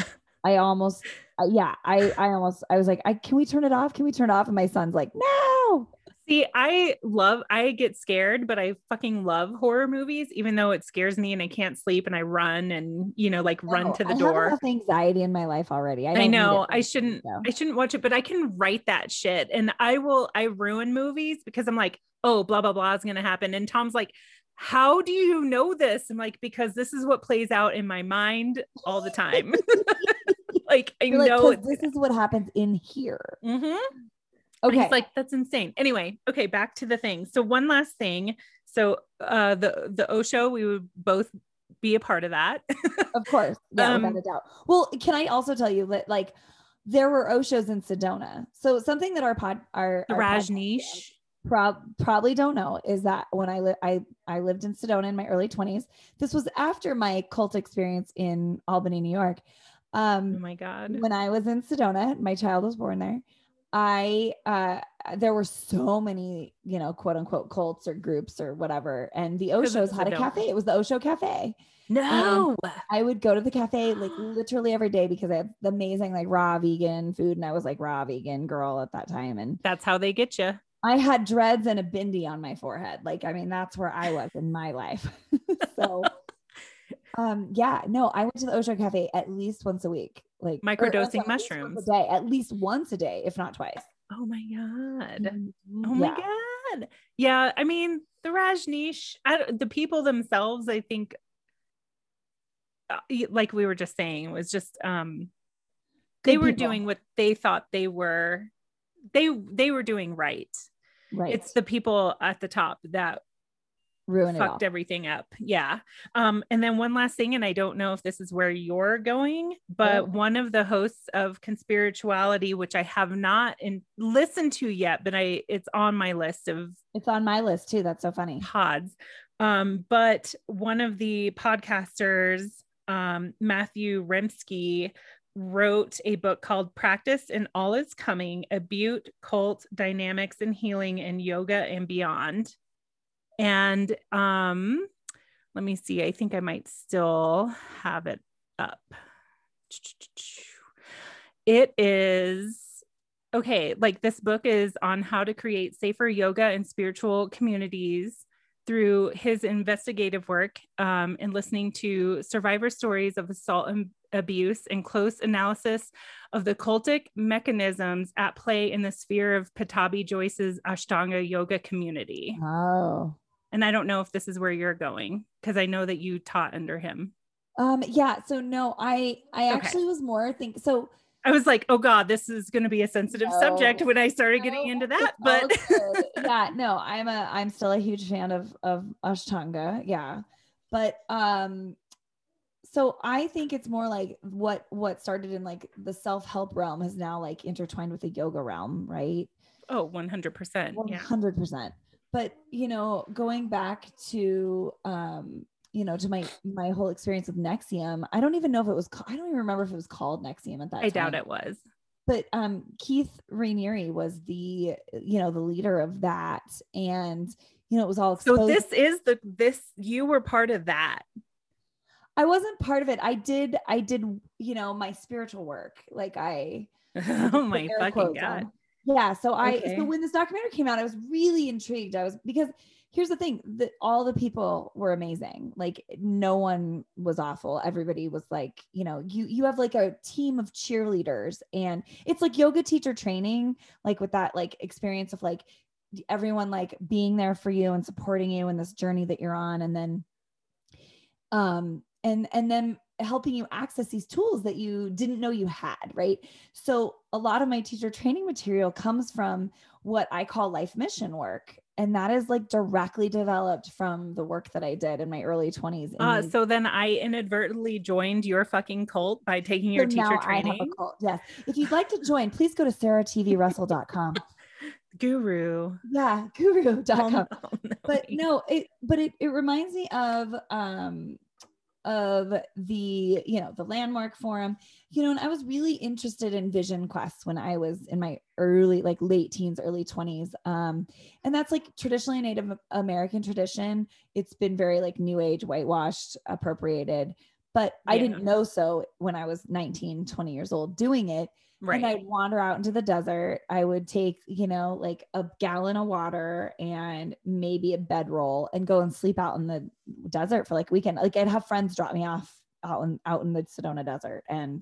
I almost, uh, yeah, I, I almost, I was like, I can we turn it off? Can we turn it off? And my son's like, no. See, I love, I get scared, but I fucking love horror movies, even though it scares me and I can't sleep and I run and, you know, like run No, to the I door. have enough anxiety in my life already. I, I, don't need know it. I shouldn't, So. I shouldn't watch it, but I can write that shit. And I will, I ruin movies because I'm like, oh, blah, blah, blah is going to happen. And Tom's like, how do you know this? I'm like, because this is what plays out in my mind all the time. Like, I You're know like, it's, this is what happens in here. Mhm. Okay. And he's like, that's insane. Anyway, okay, back to the thing. So one last thing. So uh the the Osho, we would both be a part of that. Of course. Yeah, Um, without a doubt. Well, can I also tell you that like there were Oshos in Sedona. So something that our pod our, the our Rajneesh. prob- probably don't know is that when I li- I I lived in Sedona in my early twenties. This was after my cult experience in Albany, New York. Um Oh my God. when I was in Sedona, my child was born there. I uh there were so many, you know, quote unquote cults or groups or whatever. And the 'Cause Oshos it's had a Sedona. cafe. It was the Osho Cafe. No. I would go to the cafe like literally every day because I had the amazing like raw vegan food. And I was like raw vegan girl at that time. And That's how they get you. I had dreads and a bindi on my forehead. Like, I mean, that's where I was in my life. So um yeah, no, I went to the Osho Cafe at least once a week. Like or- or Microdosing sorry, at least mushrooms. once a day, at least once a day, if not twice. Oh my God. Mhm. Oh my Yeah. God. Yeah. I mean, the Rajneesh, I, don't- the people themselves, I think, uh, like we were just saying, was just, um, they Good were people. doing what they thought they were, they, they were doing right. Right. It's the people at the top that ruin it all. fucked everything up. Yeah. Um, and then one last thing, and I don't know if this is where you're going, but Oh. one of the hosts of Conspirituality, which I have not in, listened to yet, but I it's on my list of It's on my list too. That's so funny. pods. Um, but one of the podcasters, um, Matthew Remsky, wrote a book called Practice in All Is Coming: A Butte, Cult, Dynamics and Healing in Yoga and Beyond. And um, let me see. I think I might still have it up. It is okay. Like this book is on how to create safer yoga and spiritual communities through his investigative work um, and listening to survivor stories of assault and abuse and close analysis of the cultic mechanisms at play in the sphere of Patabi Joyce's Ashtanga yoga community. Oh. And I don't know if this is where you're going because I know that you taught under him. Um, yeah. So no, I I Okay. actually was more think so I was like, oh God, this is going to be a sensitive No. subject when I started No, getting into that. it's all But good. Yeah, no, I'm a I'm still a huge fan of of Ashtanga. Yeah. But um so I think it's more like what what started in like the self-help realm has now like intertwined with the yoga realm, right? oh, one hundred percent. one Yeah. hundred percent. But you know, going back to um, you know, to my my whole experience with Nexium, I don't even know if it was. ca- I don't even remember if it was called Nexium at that I time. doubt it was. but um, Keith Raniere was the, you know, the leader of that. And, you know, it was all exposed. So this is the, this, you were part of that. I wasn't part of it. I did, I did, you know, my spiritual work. Like I, oh my fucking God. On. Yeah. So I, okay. so when this documentary came out, I was really intrigued. I was, because here's the thing, that all the people were amazing. Like no one was awful. Everybody was like, you know, you, you have like a team of cheerleaders, and it's like yoga teacher training, like with that like experience of like everyone like being there for you and supporting you in this journey that you're on. And then, um, and, and then helping you access these tools that you didn't know you had. Right. So a lot of my teacher training material comes from what I call life mission work. And that is like directly developed from the work that I did in my early twenties. Uh, so then I inadvertently joined your fucking cult by taking your so teacher now training. I have a cult. Yes. If you'd like to join, please go to sarah t v russell dot com. Guru. Yeah. Guru dot com. Oh, no, but no, it, but it, it reminds me of, um, of the, you know, the Landmark Forum, you know, and I was really interested in Vision Quests when I was in my early, like late teens, early twenties. Um, and that's like traditionally a Native American tradition. It's been very like new age, whitewashed, appropriated, but yeah. I didn't know so when I was nineteen, twenty years old doing it. Right. And I'd wander out into the desert. I would take, you know, like a gallon of water and maybe a bedroll and go and sleep out in the desert for like a weekend. Like I'd have friends drop me off out in, out in the Sedona desert. And,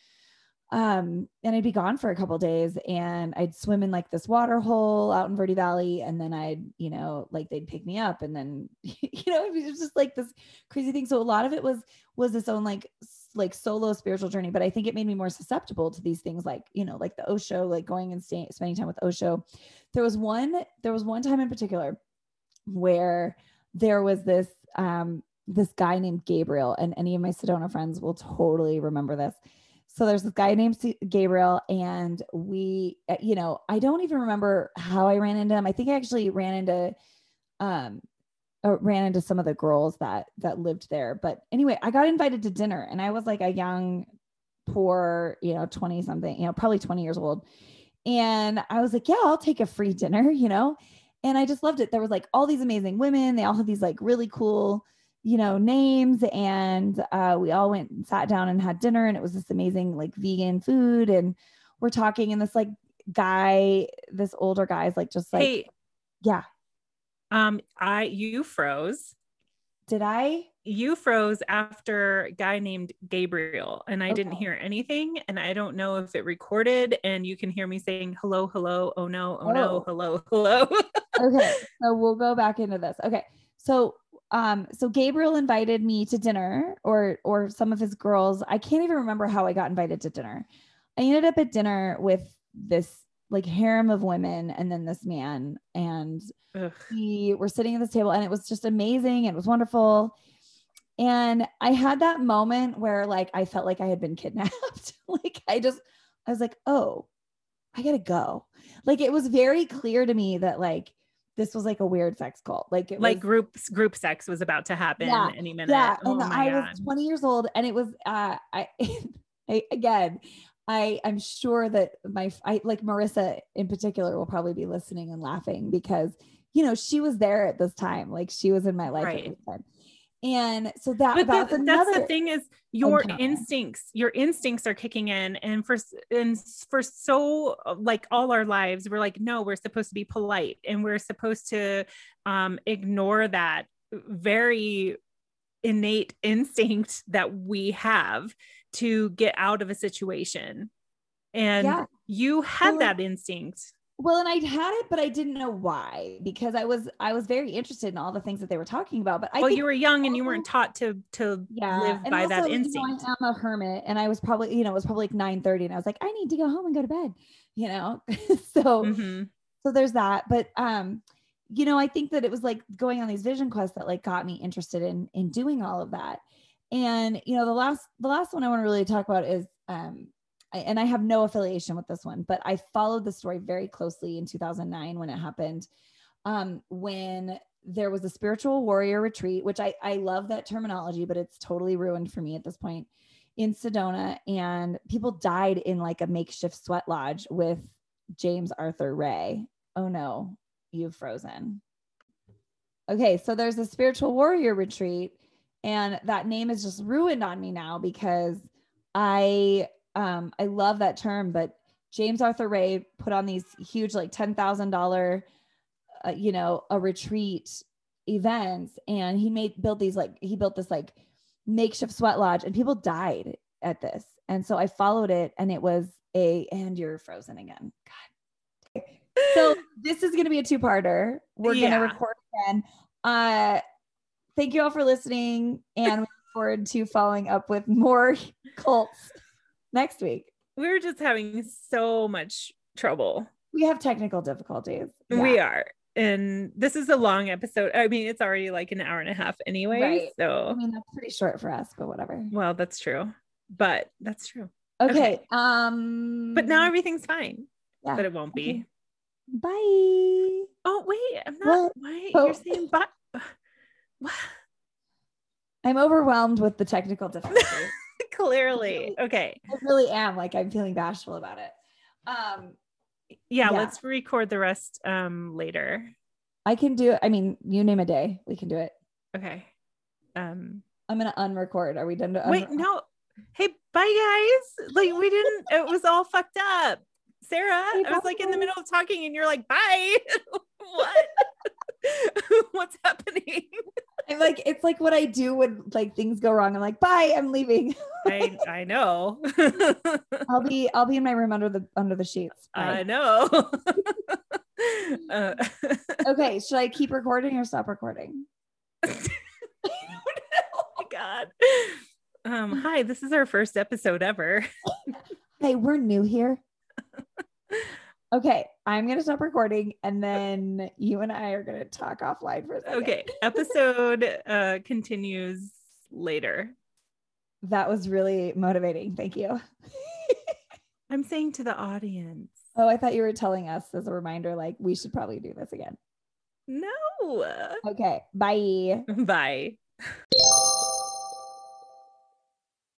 um, and I'd be gone for a couple of days, and I'd swim in like this water hole out in Verde Valley. And then I'd, you know, like they'd pick me up, and then, you know, it was just like this crazy thing. So a lot of it was, was its own like, like solo spiritual journey. But I think it made me more susceptible to these things, like, you know, like the Osho, like going and staying, spending time with Osho. There was one, there was one time in particular where there was this, um, this guy named Gabriel, and any of my Sedona friends will totally remember this. So there's this guy named Gabriel, and we, you know, I don't even remember how I ran into him. I think I actually ran into, um, uh, ran into some of the girls that, that lived there. But anyway, I got invited to dinner, and I was like a young, poor, you know, twenty something, you know, probably twenty years old. And I was like, yeah, I'll take a free dinner, you know? And I just loved it. There was like all these amazing women. They all had these like really cool, you know, names. And uh, we all went and sat down and had dinner, and it was this amazing, like vegan food. And we're talking, and this like guy, this older guy is like, just like, hey, yeah. Um, I, you froze. Did I? You froze after a guy named Gabriel, and I okay. didn't hear anything. And I don't know if it recorded, and you can hear me saying, hello, hello. Oh no. Oh, oh. no. Hello, hello. Okay. So we'll go back into this. Okay. So Um, so Gabriel invited me to dinner, or, or some of his girls. I can't even remember how I got invited to dinner. I ended up at dinner with this like harem of women, and then this man, and Ugh. we were sitting at this table, and it was just amazing. It was wonderful. And I had that moment where like, I felt like I had been kidnapped. Like I just, I was like, oh, I gotta go. Like, it was very clear to me that like, this was like a weird sex cult. Like it like was, group group sex was about to happen yeah, any minute. Yeah. Oh and my I God. was twenty years old, and it was, uh, I, I, again, I, I'm sure that my, I like Marissa in particular will probably be listening and laughing, because, you know, she was there at this time. Like she was in my life right. at this time. And so that, but that's, the, another that's the thing is your encounter. instincts, your instincts are kicking in. And for, and for so like all our lives, we're like, no, we're supposed to be polite, and we're supposed to um, ignore that very innate instinct that we have to get out of a situation. And yeah. you had well, that instinct. Well, and I had it, but I didn't know why, because I was, I was very interested in all the things that they were talking about. But I well, think you were young also, and you weren't taught to, to yeah, live and by also, that instinct. You know, I am a hermit, and I was probably, you know, it was probably like nine thirty, and I was like, I need to go home and go to bed, you know? so, mm-hmm. so there's that. But, um, you know, I think that it was like going on these vision quests that like got me interested in, in doing all of that. And, you know, the last, the last one I want to really talk about is, um, I, and I have no affiliation with this one, but I followed the story very closely in two thousand nine when it happened, um, when there was a spiritual warrior retreat, which I, I love that terminology, but it's totally ruined for me at this point. in Sedona, and people died in like a makeshift sweat lodge with James Arthur Ray. Oh no, you've frozen. Okay, so there's a spiritual warrior retreat, and that name is just ruined on me now because I um I love that term, but James Arthur Ray put on these huge like ten thousand dollars uh, you know, a retreat events, and he made built these like he built this like makeshift sweat lodge, and people died at this. And so I followed it, and it was a and you're frozen again. God. So this is going to be a two-parter. We're Yeah. going to record again. Uh, thank you all for listening, and we look forward to following up with more cults next week. We're just having so much trouble. We have technical difficulties. Yeah. We are. And this is a long episode. I mean, it's already like an hour and a half anyway. Right. So I mean, that's pretty short for us, but whatever. well, that's true. But that's true. Okay. Okay. Um. But now everything's fine. yeah. But it won't be. Okay. Bye. Oh, wait. I'm not. What? Why? Oh. You're saying bye. What? I'm overwhelmed with the technical difficulties. Clearly. Okay. I really am. Like, I'm feeling bashful about it. Um, Yeah, Yeah. let's record the rest um later. I can do it. I mean, you name a day, we can do it. Okay. Um I'm gonna unrecord. Are we done to wait, un- no. Hey, bye guys. Like we didn't it was all fucked up. Sarah, Hey, I was like in the bye. middle of talking and you're like, bye. What? What's happening? I'm like, it's like what I do when like things go wrong. I'm like, bye, I'm leaving. I I know. I'll be I'll be in my room under the under the sheets. I Bye. know. uh, Okay, should I keep recording or stop recording? oh my God. Um, hi, this is our first episode ever. Hey, we're new here. Okay, I'm gonna stop recording, and then you and I are gonna talk offline for a second. Okay, episode uh continues later. That was really motivating. Thank you. I'm saying to the audience. Oh, I thought you were telling us as a reminder, like we should probably do this again. No. Okay, bye. Bye.